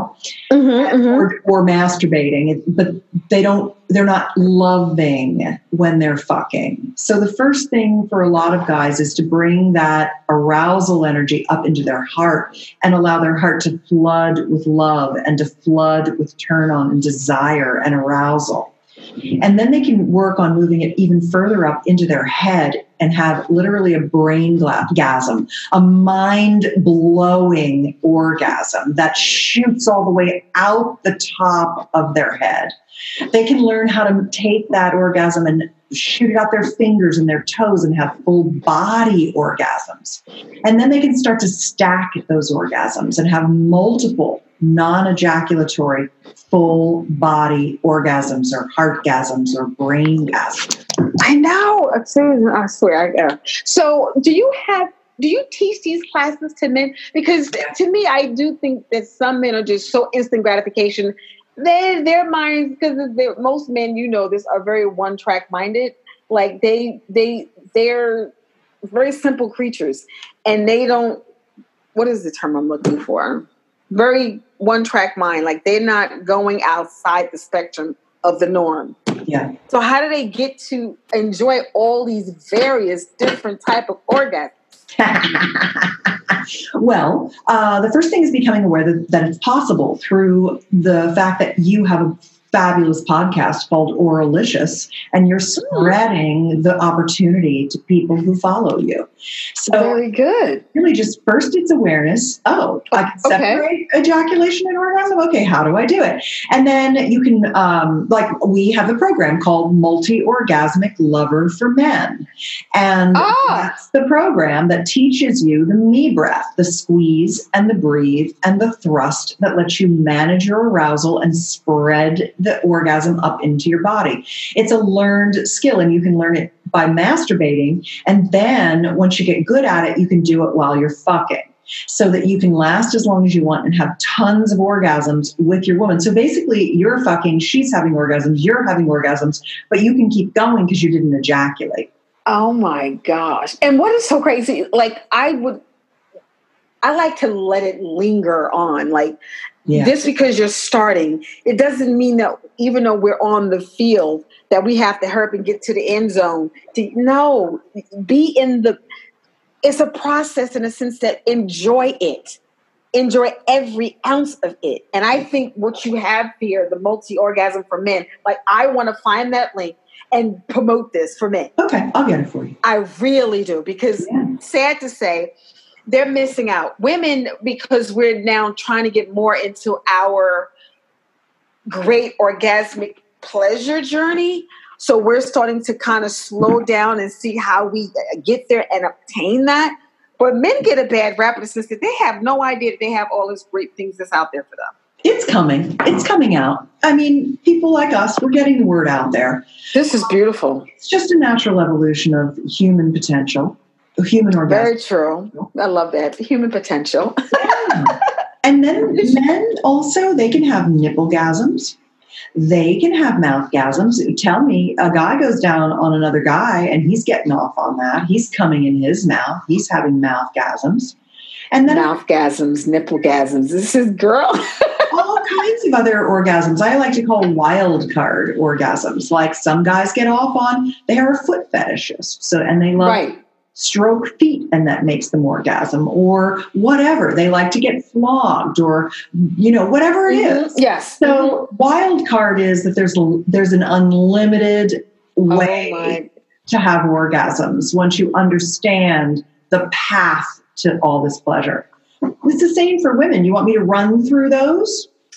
or masturbating. But they're not loving when they're fucking. So the first thing for a lot of guys is to bring that arousal energy up into their heart and allow their heart to flood with love and to flood with turn on and desire and arousal. And then they can work on moving it even further up into their head and have literally a brain-gasm, a mind-blowing orgasm that shoots all the way out the top of their head. They can learn how to take that orgasm and shoot it out their fingers and their toes and have full body orgasms. And then they can start to stack those orgasms and have multiple non-ejaculatory full body orgasms or heartgasms or braingasms. I know. Susan, I swear. So do you teach these classes to men? Because to me, I do think that some men are just so instant gratification. Their minds, because most men, this, are very one-track minded. Like they're very simple creatures, and they don't. What is the term I'm looking for? Very one-track mind. Like they're not going outside the spectrum of the norm. Yeah. So how do they get to enjoy all these various different type of orgasms? Well, the first thing is becoming aware that it's possible through the fact that you have a fabulous podcast called Oralicious, and you're spreading the opportunity to people who follow you. So very good. Really just first it's awareness. Oh, I can separate ejaculation and orgasm. Okay, how do I do it? And then you can, we have a program called Multi-Orgasmic Lover for Men. And that's the program that teaches you the Me breath, the squeeze and the breathe and the thrust that lets you manage your arousal and spread the orgasm up into your body. It's a learned skill, and you can learn it by masturbating. And then once you get good at it, you can do it while you're fucking, so that you can last as long as you want and have tons of orgasms with your woman. So basically you're fucking, she's having orgasms, you're having orgasms, but you can keep going because you didn't ejaculate. Oh my gosh. And what is so crazy, like I like to let it linger on. Like, just because you're starting, it doesn't mean that even though we're on the field that we have to hurry up and get to the end zone. It's a process in a sense that enjoy it. Enjoy every ounce of it. And I think what you have here, the multi-orgasm for men, like I want to find that link and promote this for men. Okay, I'll get it for you. I really do, because sad to say, they're missing out. Women, because we're now trying to get more into our great orgasmic pleasure journey. So we're starting to kind of slow down and see how we get there and obtain that. But men get a bad rap in the sense that they have no idea that they have all these great things that's out there for them. It's coming. It's coming out. I mean, people like us, we're getting the word out there. This is beautiful. It's just a natural evolution of human potential. Human orgasm. Very true. I love that. Human potential. Yeah. And then men also, they can have nipplegasms. They can have mouthgasms. Tell me, a guy goes down on another guy and he's getting off on that. He's coming in his mouth. He's having mouthgasms. And then mouthgasms, nipplegasms. This is girl. All kinds of other orgasms. I like to call wild card orgasms. Like some guys get off on, they are foot fetishists. And they love stroke feet, and that makes them orgasm, or whatever. They like to get flogged, or whatever it is. Yes. So wild card is that there's an unlimited way to have orgasms once you understand the path to all this pleasure. It's the same for women. You want me to run through those?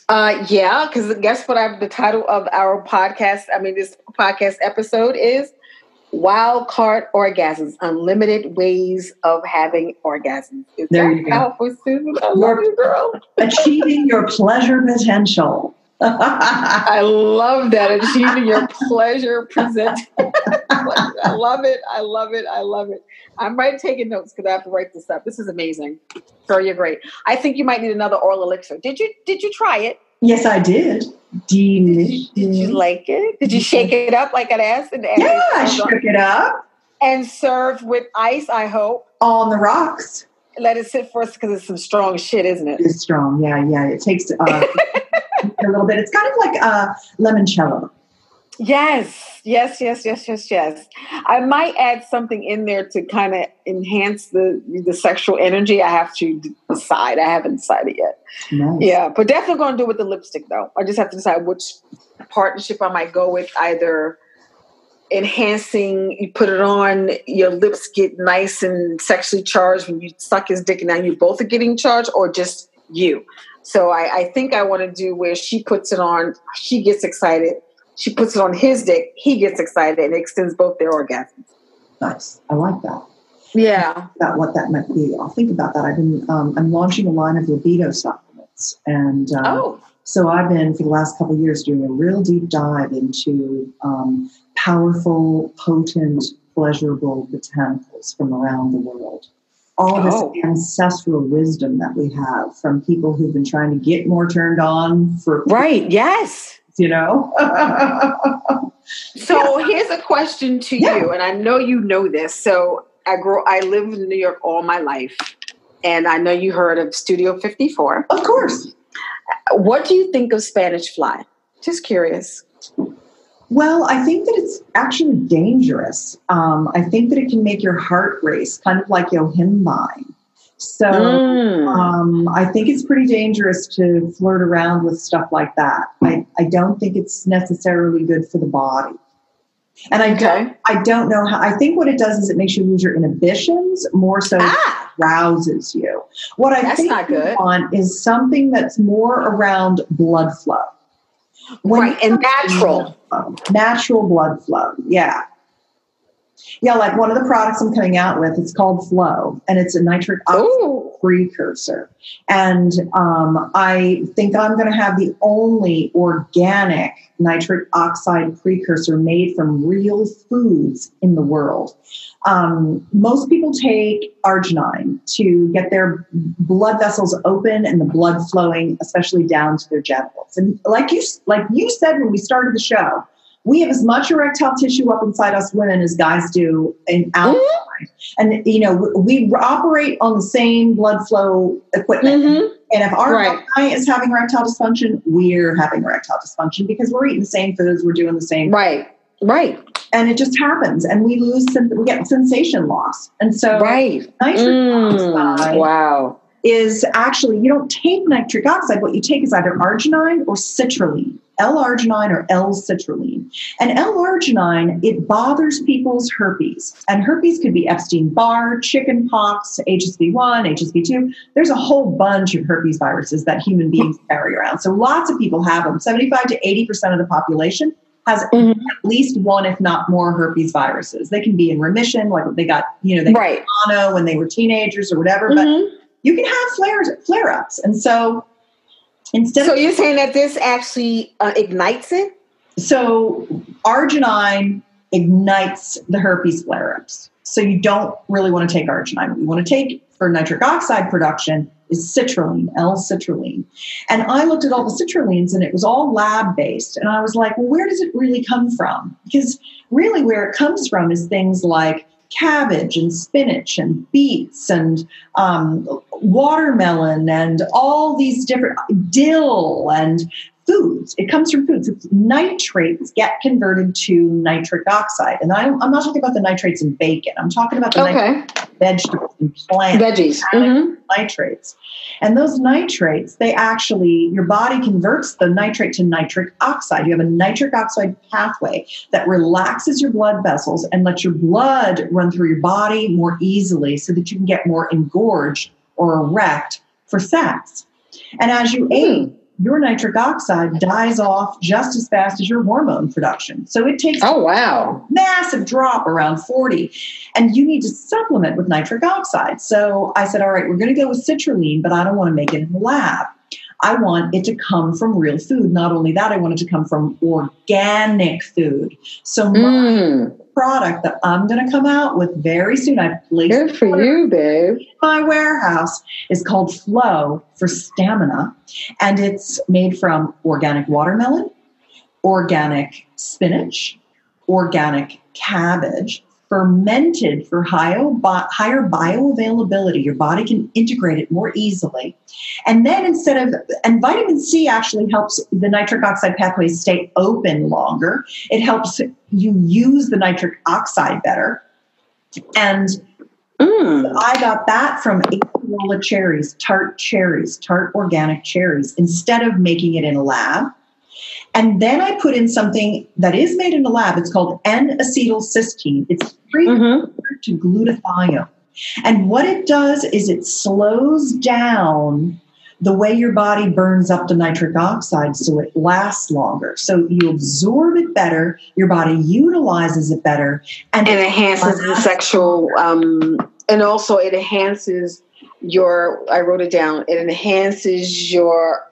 Yeah, because guess what? The title of our podcast. This podcast episode is "Wild Card Orgasms: Unlimited Ways of Having Orgasms." Is there that you go. Powerful, Susan? I love you, girl. Achieving your pleasure potential. I love that. Achieving your pleasure present. I love it. I love it. I love it. I'm taking notes because I have to write this up. This is amazing. Girl, you're great. I think you might need another oral elixir. Did you try it? Yes, I did. Delicious. Did you like it? Did you shake it up like an ass? Yeah, I shook it up. And served with ice, I hope. On the rocks. Let it sit for us because it's some strong shit, isn't it? It's strong. Yeah. It takes a little bit. It's kind of like limoncello. Yes. I might add something in there to kind of enhance the sexual energy. I have to decide. I haven't decided yet. Nice. Yeah, but definitely going to do it with the lipstick, though. I just have to decide which partnership I might go with. Either enhancing, you put it on, your lips get nice and sexually charged when you suck his dick, and now you both are getting charged, or just you. So I think I want to do where she puts it on, she gets excited. She puts it on his dick, he gets excited, and it extends both their orgasms. Nice. I like that. Yeah. About what that might be. I'll think about that. I'm launching a line of libido supplements. And so I've been, for the last couple of years, doing a real deep dive into powerful, potent, pleasurable botanicals from around the world. All this ancestral wisdom that we have from people who've been trying to get more turned on for... Right, yes. You know? So here's a question to you, and I know you know this. So I lived in New York all my life, and I know you heard of Studio 54. Of course. What do you think of Spanish Fly? Just curious. Well, I think that it's actually dangerous. I think that it can make your heart race, kind of like yohimbine. So I think it's pretty dangerous to flirt around with stuff like that. I don't think it's necessarily good for the body. And I don't know how. I think what it does is it makes you lose your inhibitions more so rouses you. What I think you want is something that's more around blood flow. And natural blood flow. Yeah. Yeah, like one of the products I'm coming out with, it's called Flow, and it's a nitric oxide precursor. And I think I'm going to have the only organic nitric oxide precursor made from real foods in the world. Most people take arginine to get their blood vessels open and the blood flowing, especially down to their genitals. And like you said when we started the show, we have as much erectile tissue up inside us women as guys do outside. And, we operate on the same blood flow equipment. Mm-hmm. And if our guy is having erectile dysfunction, we're having erectile dysfunction because we're eating the same foods, we're doing the same. Right. And it just happens. And we get sensation loss. And so nitric oxide is actually, you don't take nitric oxide. What you take is either arginine or citrulline. L-arginine or L-citrulline. And L-arginine, it bothers people's herpes. And herpes could be Epstein-Barr, chickenpox, HSV-1, HSV-2. There's a whole bunch of herpes viruses that human beings carry around. So lots of people have them. 75 to 80% of the population has at least one, if not more, herpes viruses. They can be in remission, like they got, they got mono when they were teenagers or whatever. But you can have flare-ups. And so... So you're saying that this actually ignites it? So arginine ignites the herpes flare-ups. So you don't really want to take arginine. What you want to take for nitric oxide production is citrulline, L-citrulline. And I looked at all the citrulines and it was all lab-based. And I was like, well, where does it really come from? Because really where it comes from is things like cabbage and spinach and beets and watermelon and all these different dill and foods. It comes from foods. Nitrates get converted to nitric oxide. And I'm not talking about the nitrates in bacon. I'm talking about the nitrates in vegetables and plants. Veggies. Nitrates. And those nitrates, your body converts the nitrate to nitric oxide. You have a nitric oxide pathway that relaxes your blood vessels and lets your blood run through your body more easily so that you can get more engorged or erect for sex. And as you age, your nitric oxide dies off just as fast as your hormone production. So it takes wow, massive drop around 40, and you need to supplement with nitric oxide. So I said, all right, we're going to go with citrulline, but I don't want to make it in the lab. I want it to come from real food. Not only that, I want it to come from organic food. So my product that I'm going to come out with very soon, I've placed good for you, babe. My warehouse is called Flow for Stamina, and it's made from organic watermelon, organic spinach, organic cabbage, fermented for higher bioavailability. Your body can integrate it more easily. And then and vitamin C actually helps the nitric oxide pathways stay open longer. It helps you use the nitric oxide better. And I got that from Acerola cherries, tart organic cherries, instead of making it in a lab. And then I put in something that is made in a lab. It's called N-acetylcysteine. It's to glutathione. And what it does is it slows down the way your body burns up the nitric oxide so it lasts longer. So you absorb it better, your body utilizes it better. And it enhances the sexual, and also it enhances I wrote it down, it enhances your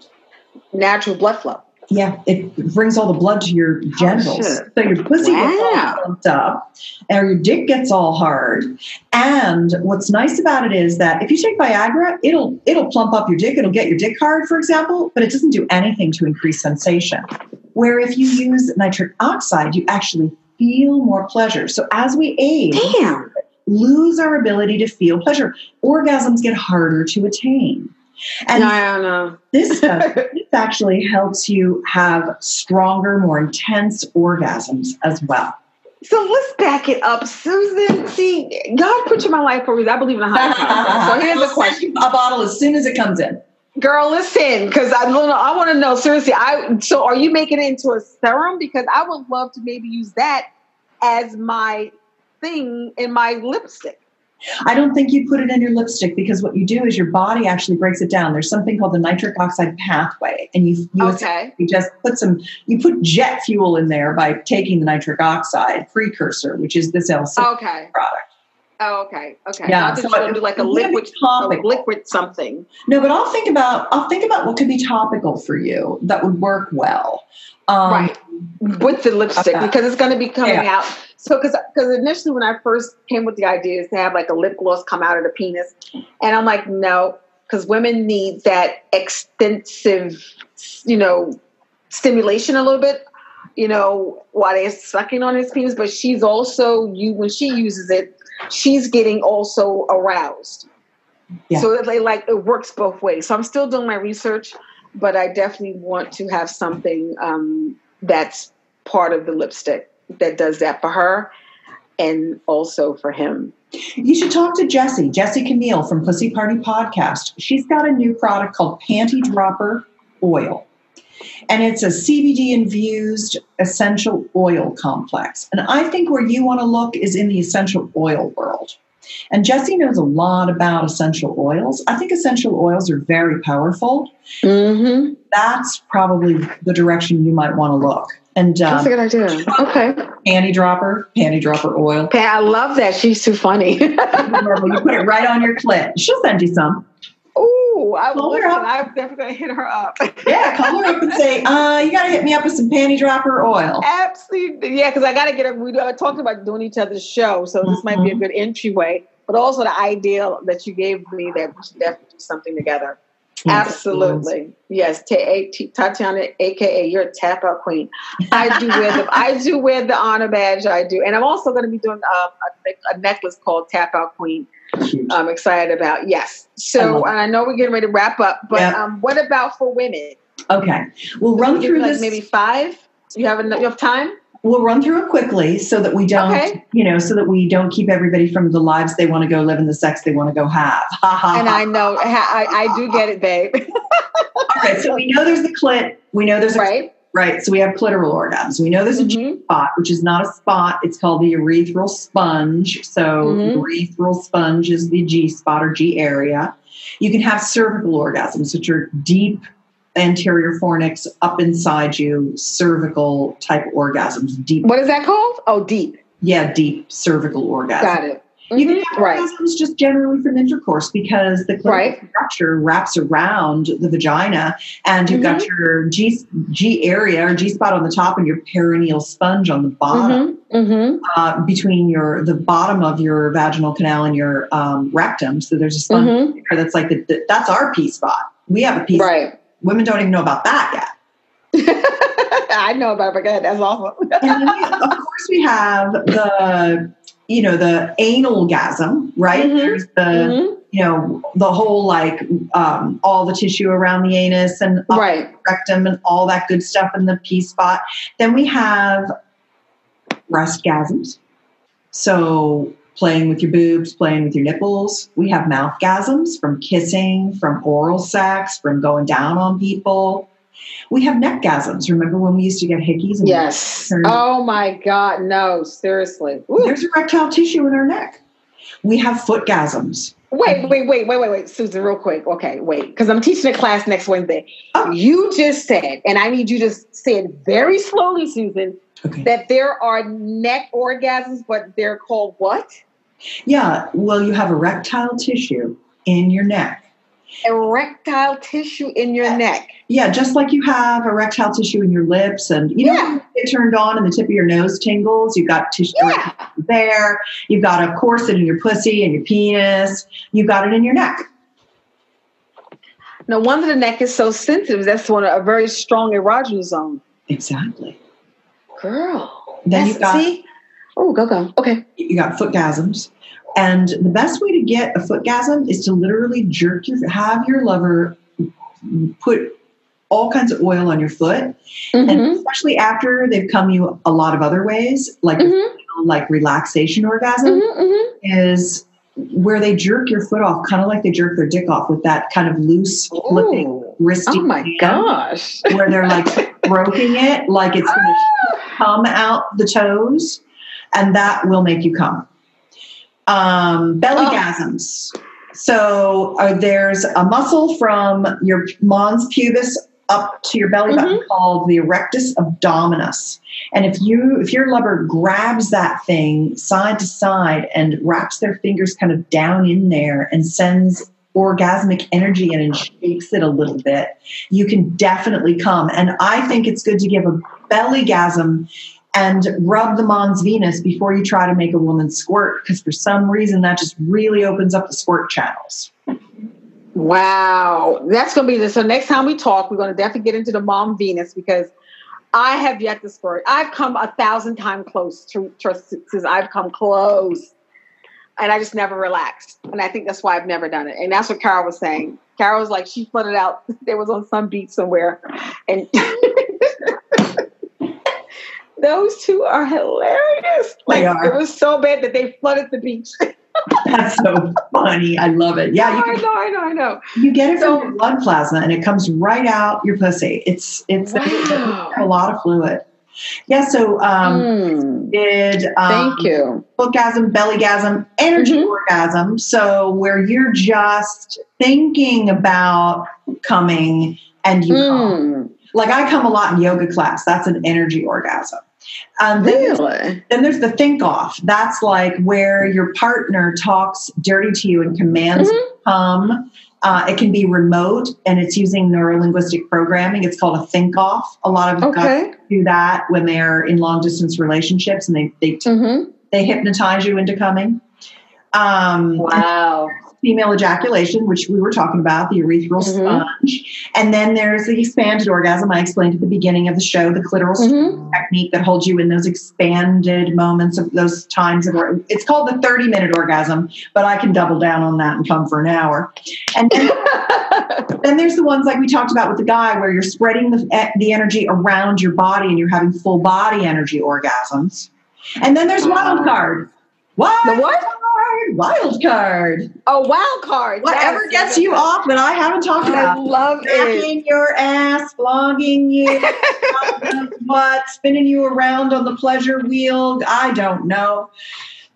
natural blood flow. Yeah, it brings all the blood to your genitals. So your pussy gets all pumped up, and your dick gets all hard. And what's nice about it is that if you take Viagra, it'll plump up your dick. It'll get your dick hard, for example, but it doesn't do anything to increase sensation. Where if you use nitric oxide, you actually feel more pleasure. So as we age, lose our ability to feel pleasure. Orgasms get harder to attain. And this actually helps you have stronger, more intense orgasms as well. So let's back it up, Susan. See, God put you in my life for a reason. I believe in a higher power. So here's the question: a bottle as soon as it comes in. Girl, listen, because I want to know seriously. So are you making it into a serum? Because I would love to maybe use that as my thing in my lipstick. I don't think you put it in your lipstick, because what you do is your body actually breaks it down. There's something called the nitric oxide pathway, and you just put jet fuel in there by taking the nitric oxide precursor, which is this L6 product. Oh, okay. Yeah, so I do like a liquid something. No, but I'll think about what could be topical for you that would work well. Right. With the lipstick, because it's going to be coming out. So, because initially when I first came with the idea is to have like a lip gloss come out of the penis, and I'm like, no, because women need that extensive, stimulation a little bit, while they're sucking on his penis. But she's also when she uses it, she's getting also aroused. Yeah. So it works both ways. So I'm still doing my research, but I definitely want to have something that's part of the lipstick that does that for her and also for him. You should talk to Jessie Camille from Pussy Party Podcast. She's got a new product called Panty Dropper Oil. And it's a CBD-infused essential oil complex. And I think where you want to look is in the essential oil world. And Jessie knows a lot about essential oils. I think essential oils are very powerful. Mm-hmm. That's probably the direction you might want to look. And that's a good idea. Okay. Panty dropper oil. I love that. She's too funny. You put it right on your clit. She'll send you some. Ooh, I'm definitely going to hit her up. Yeah, call her up and say, you got to hit me up with some panty dropper oil. Absolutely. Yeah, because I got to get her. We talked about doing each other's show, so this might be a good entryway. But also the idea that you gave me that we should definitely do something together. Absolutely. Yes. Tatiana, AKA you're a tap out queen. I do wear the honor badge. I do. And I'm also going to be doing a necklace called Tap Out Queen. I'm excited about. Yes. So I know we're getting ready to wrap up, but what about for women? Okay. We'll run through this. Maybe 5. You have time? We'll run through it quickly so that we don't, so that we don't keep everybody from the lives they want to go live and the sex they want to go have. And I know, I do get it, babe. Okay, so we know there's the clit. We know there's right. So we have clitoral orgasms. We know there's a G spot, which is not a spot. It's called the urethral sponge. So the urethral sponge is the G spot or G area. You can have cervical orgasms, which are deep anterior fornix, up inside you, cervical type orgasms. Deep. What is that called? Oh, deep. Yeah, deep cervical orgasm. Got it. You can have orgasms just generally from intercourse because the clitoral structure wraps around the vagina, and you've got your G area or G spot on the top and your perineal sponge on the bottom, between the bottom of your vaginal canal and your rectum. So there's a sponge there that's like that's our P spot. We have a P spot. Women don't even know about that yet. I know about it, but that's awesome. And then of course, we have the anal gasm, right? There's the, the whole, like, all the tissue around the anus and the rectum and all that good stuff in the P spot. Then we have breast gasms. So playing with your boobs, playing with your nipples. We have mouth gasms from kissing, from oral sex, from going down on people. We have neck gasms. Remember when we used to get hickeys? Yes. Oh my God. No, seriously. Ooh. There's erectile tissue in our neck. We have foot gasms. Wait, Susan, real quick. Okay, wait, because I'm teaching a class next Wednesday. Oh. You just said, and I need you to say it very slowly, Susan, that there are neck orgasms, but they're called what? Yeah. Well, you have erectile tissue in your neck. Erectile tissue in your neck. Yeah, just like you have erectile tissue in your lips, and you know, get turned on and the tip of your nose tingles. You've got tissue there. You've got a corset in your pussy and your penis. You've got it in your neck. No wonder the neck is so sensitive. That's a very strong erogenous zone. Exactly. Girl. Then you've got. Oh, go. Okay. You got foot gasms. And the best way to get a footgasm is to literally have your lover put all kinds of oil on your foot. And especially after they've come you a lot of other ways, like like relaxation orgasm is where they jerk your foot off, kind of like they jerk their dick off with that kind of loose flipping wristy. Oh my gosh. Where they're like stroking it like it's going to come out the toes, and that will make you come. Belly gasms. So there's a muscle from your mons pubis up to your belly button called the erectus abdominis. And if your lover grabs that thing side to side and wraps their fingers kind of down in there and sends orgasmic energy in and shakes it a little bit, you can definitely come. And I think it's good to give a belly gasm and rub the mons venus before you try to make a woman squirt, because for some reason that just really opens up the squirt channels. Wow. That's going to be so next time we talk, we're going to definitely get into the mom venus, because I have yet to squirt. I've come 1,000 times close to since I've come close, and I just never relaxed. And I think that's why I've never done it. And that's what Carol was saying. Carol was like, she flooded out. There was on some beach somewhere, and those two are hilarious. They are. It was so bad that they flooded the beach. That's so funny. I love it. Yeah, I know. You get it from your blood plasma, and it comes right out your pussy. It's a lot of fluid. Yeah. So thank you. Footgasm, bellygasm, energy orgasm. So where you're just thinking about coming and you come. Like I come a lot in yoga class. That's an energy orgasm. Really? Then there's the think off. That's like where your partner talks dirty to you and commands you to come. It can be remote, and it's using neurolinguistic programming. It's called a think off. A lot of guys do that when they're in long distance relationships, and they hypnotize you into coming. Wow. Female ejaculation, which we were talking about, the urethral sponge. And then there's the expanded orgasm. I explained at the beginning of the show, the clitoral technique that holds you in those expanded moments of those times. It's called the 30-minute orgasm, but I can double down on that and come for an hour. And then there's the ones like we talked about with the guy where you're spreading the energy around your body and you're having full body energy orgasms. And then there's wild card. Wild card. Oh, wild card. Whatever gets you off that I haven't talked about. I love it. Backing your ass, flogging you, spinning you around on the pleasure wheel. I don't know.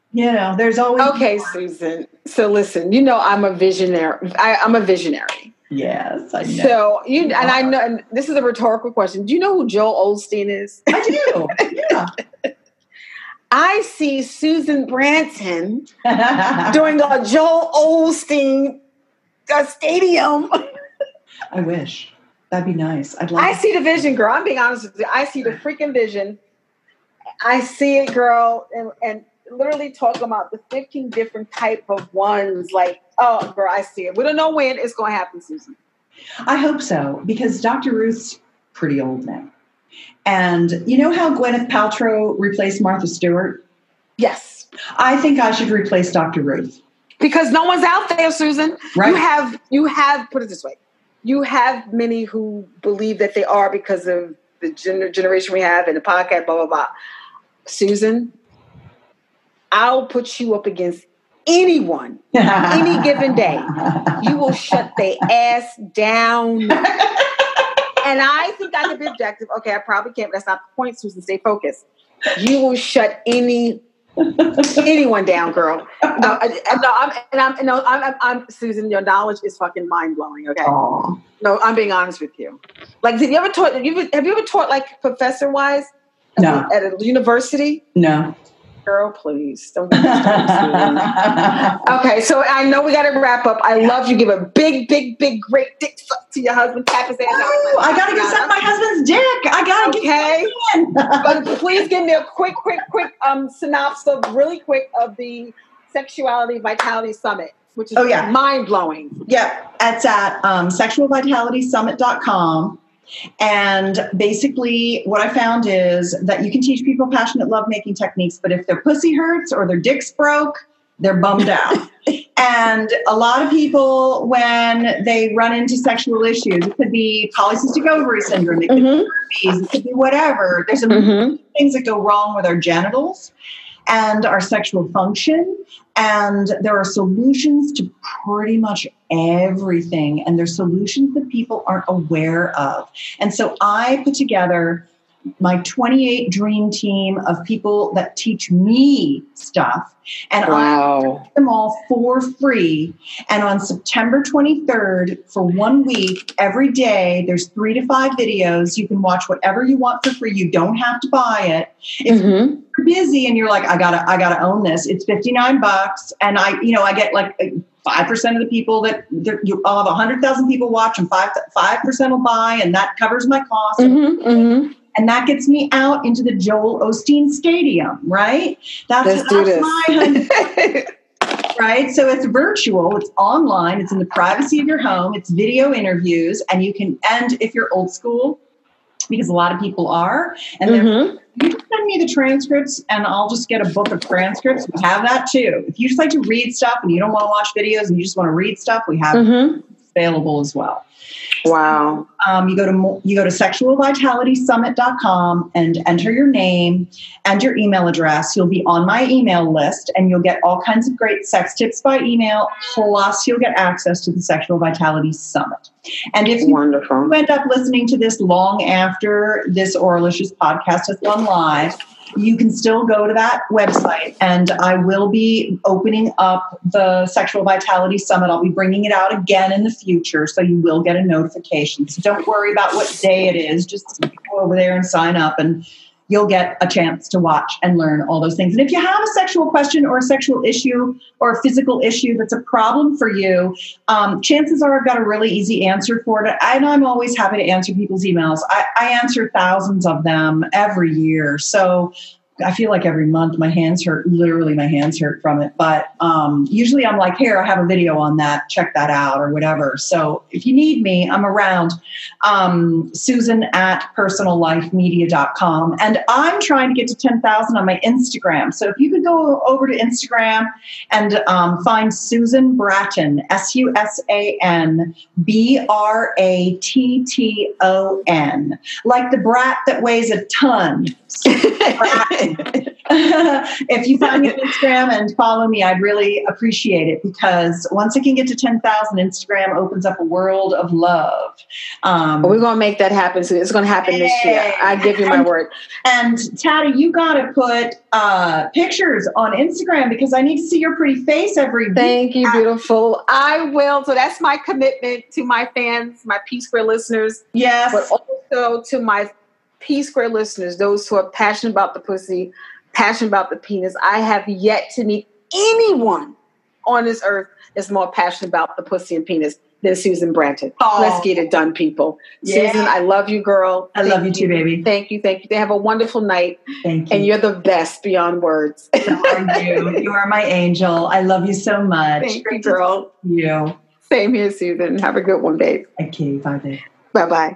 There's always. Okay, Susan. So listen, I'm a visionary. I'm a visionary. Yes, I know. So and I know, and this is a rhetorical question. Do you know who Joel Osteen is? I do. Yeah. I see Susan Branton doing a Joel Osteen stadium. I wish. That'd be nice. I see the vision, girl. I'm being honest with you. I see the freaking vision. I see it, girl, and literally talking about the 15 different type of ones. Like, oh, girl, I see it. We don't know when it's going to happen, Susan. I hope so, because Dr. Ruth's pretty old now. And you know how Gwyneth Paltrow replaced Martha Stewart? Yes. I think I should replace Dr. Ruth. Because no one's out there, Susan. Right. You have, put it this way, you have many who believe that they are because of the generation we have and the podcast, blah, blah, blah. Susan, I'll put you up against anyone, any given day. You will shut their ass down. And I think I can be objective. Okay, I probably can't, but that's not the point, Susan. Stay focused. You will shut anyone down, girl. I'm Susan. Your knowledge is fucking mind blowing. Okay. Aww. No, I'm being honest with you. Like, have you ever taught like professor wise? No. At a university? No. Girl, please don't. Okay, so I know we got to wrap up. I love you. Give a big, great dick suck to your husband. Tap his ass out. I gotta go suck my husband's dick. I gotta get. But please give me a quick synopsis, really quick, of the Sexuality Vitality Summit, which is mind blowing. Yeah, it's at sexualvitalitysummit.com. And basically what I found is that you can teach people passionate lovemaking techniques, but if their pussy hurts or their dick's broke, they're bummed out. And a lot of people, when they run into sexual issues, it could be polycystic ovary syndrome, it could be herpes, it could be whatever. There's a million things that go wrong with our genitals and our sexual function. And there are solutions to pretty much everything. And there's solutions that people aren't aware of. And so I put together my 28 dream team of people that teach me stuff. And I teach them all for free. And on September 23rd, for 1 week, every day, there's 3 to 5 videos. You can watch whatever you want for free. You don't have to buy it. If you're busy and you're like, I gotta own this, it's $59. And I get like 5% of the people I'll have 100,000 people watch and 5% will buy, and that covers my costs. And that gets me out into the Joel Osteen Stadium, right? That's my right? So it's virtual, it's online, it's in the privacy of your home, it's video interviews, and if you're old school, because a lot of people are, and you just send me the transcripts and I'll just get a book of transcripts. We have that too. If you just like to read stuff and you don't want to watch videos and you just want to read stuff, we have it available as well. Wow. So, you go to sexualvitalitysummit.com and enter your name and your email address. You'll be on my email list and you'll get all kinds of great sex tips by email. Plus you'll get access to the Sexual Vitality Summit. And if you end up listening to this long after this Oralicious podcast has gone live, you can still go to that website, and I will be opening up the Sexual Vitality Summit. I'll be bringing it out again in the future, so you will get a notification. So don't worry about what day it is. Just go over there and sign up, and you'll get a chance to watch and learn all those things. And if you have a sexual question or a sexual issue or a physical issue that's a problem for you, chances are I've got a really easy answer for it. And I'm always happy to answer people's emails. I answer thousands of them every year. So I feel like every month my hands hurt. Literally, my hands hurt from it. But usually I'm like, here, I have a video on that. Check that out or whatever. So if you need me, I'm around. Susan at personallifemedia.com. And I'm trying to get to 10,000 on my Instagram. So if you could go over to Instagram and find Susan Bratton, SUSAN BRATTON, like the brat that weighs a ton. If you find me on Instagram and follow me, I'd really appreciate it, because once it can get to 10,000, Instagram opens up a world of love. We're going to make that happen soon. It's going to happen this year. I give you my word. And Tata, you got to put pictures on Instagram, because I need to see your pretty face every week. Thank you, beautiful. I will. So that's my commitment to my fans, my P Square listeners. Yes. But also to my P Square listeners, those who are passionate about the pussy, passionate about the penis. I have yet to meet anyone on this earth that's more passionate about the pussy and penis than Susan Branton. Oh. Let's get it done, people. Yeah. Susan, I love you, girl. I love you too, baby. Thank you. Thank you. They have a wonderful night. Thank you. And you're the best beyond words. So are you. You are my angel. I love you so much. Thank you, girl. You. Same here, Susan. Have a good one, babe. Okay, bye, babe. Bye-bye.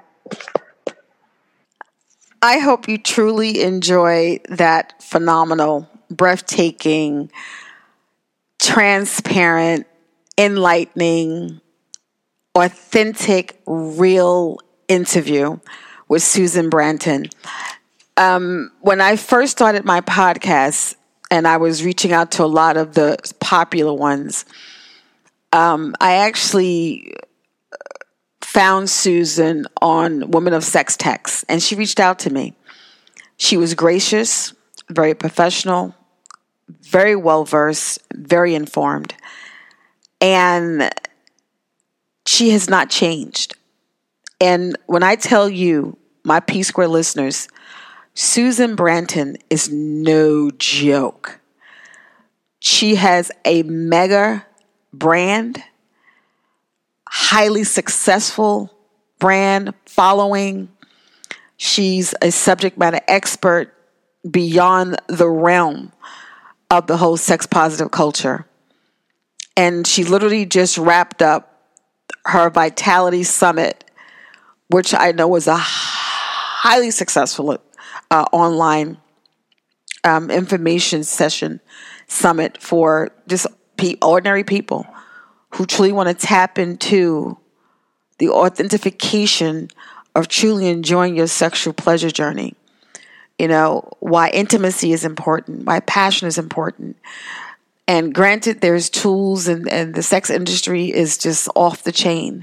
I hope you truly enjoy that phenomenal, breathtaking, transparent, enlightening, authentic, real interview with Susan Branton. When I first started my podcast and I was reaching out to a lot of the popular ones, I actually found Susan on Women of Sex Text, and she reached out to me. She was gracious, very professional, very well-versed, very informed, and she has not changed. And when I tell you, my P Square listeners, Susan Branton is no joke. She has a mega brand, highly successful brand following. She's a subject matter expert beyond the realm of the whole sex positive culture. And she literally just wrapped up her Vitality Summit, which I know was a highly successful online information session summit for just ordinary people who truly want to tap into the authentication of truly enjoying your sexual pleasure journey. You know, why intimacy is important, why passion is important. And granted, there's tools and the sex industry is just off the chain.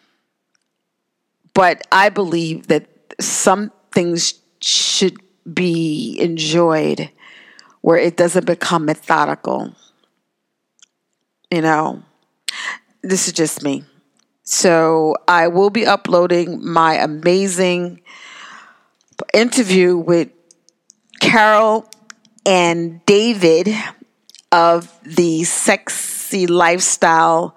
But I believe that some things should be enjoyed where it doesn't become methodical. You know, this is just me. So I will be uploading my amazing interview with Carol and David of the Sexy Lifestyle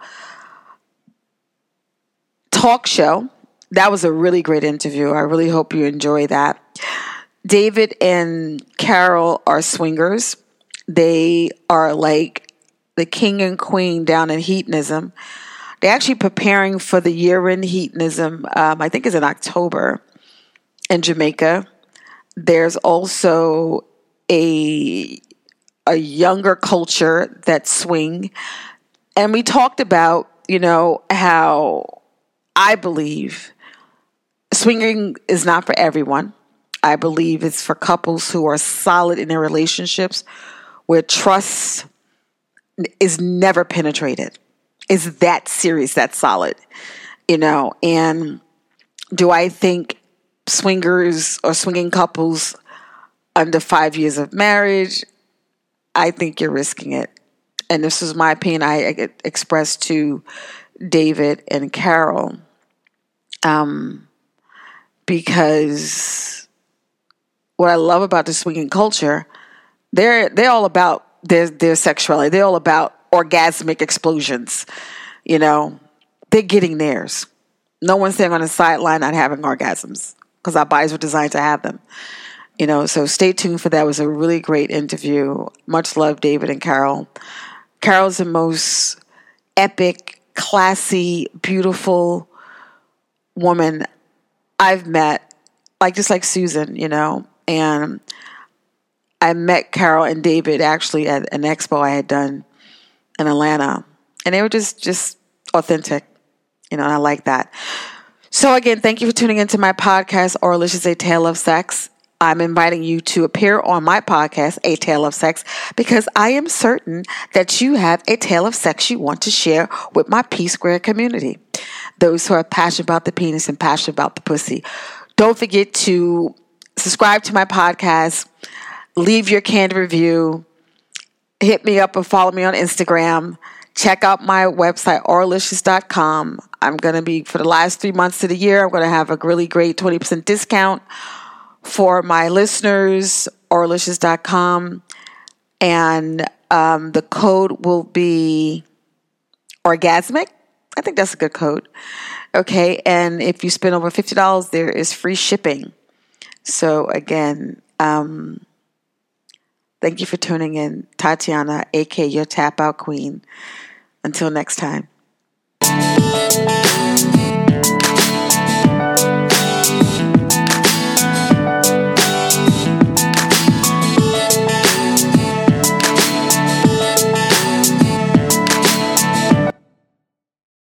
talk show. That was a really great interview. I really hope you enjoy that. David and Carol are swingers. They are like the king and queen down in hedonism. They're actually preparing for the year-end hedonism, I think it's in October in Jamaica. There's also a younger culture that swing. And we talked about, you know, how I believe swinging is not for everyone. I believe it's for couples who are solid in their relationships, where trust is never penetrated. It's that serious, that solid, you know. And do I think swingers or swinging couples under 5 years of marriage, I think you're risking it. And this is my opinion I expressed to David and Carol, because what I love about the swinging culture, they're all about their sexuality. They're all about orgasmic explosions. You know, they're getting theirs. No one's sitting on the sideline not having orgasms, because our bodies were designed to have them. You know, so stay tuned for that. It was a really great interview. Much love, David and Carol. Carol's the most epic, classy, beautiful woman I've met, just like Susan, you know. And I met Carol and David actually at an expo I had done in Atlanta. And they were just authentic, you know, and I like that. So again, thank you for tuning into my podcast, Oralicious, A Tale of Sex. I'm inviting you to appear on my podcast, A Tale of Sex, because I am certain that you have a tale of sex you want to share with my P-Square community. Those who are passionate about the penis and passionate about the pussy. Don't forget to subscribe to my podcast, leave your canned review, hit me up or follow me on Instagram. Check out my website, oralicious.com. I'm going to be, for the last 3 months of the year, I'm going to have a really great 20% discount for my listeners, oralicious.com. And the code will be orgasmic. I think that's a good code. Okay. And if you spend over $50, there is free shipping. So again, thank you for tuning in. Tatiana, aka your Tap Out Queen. Until next time.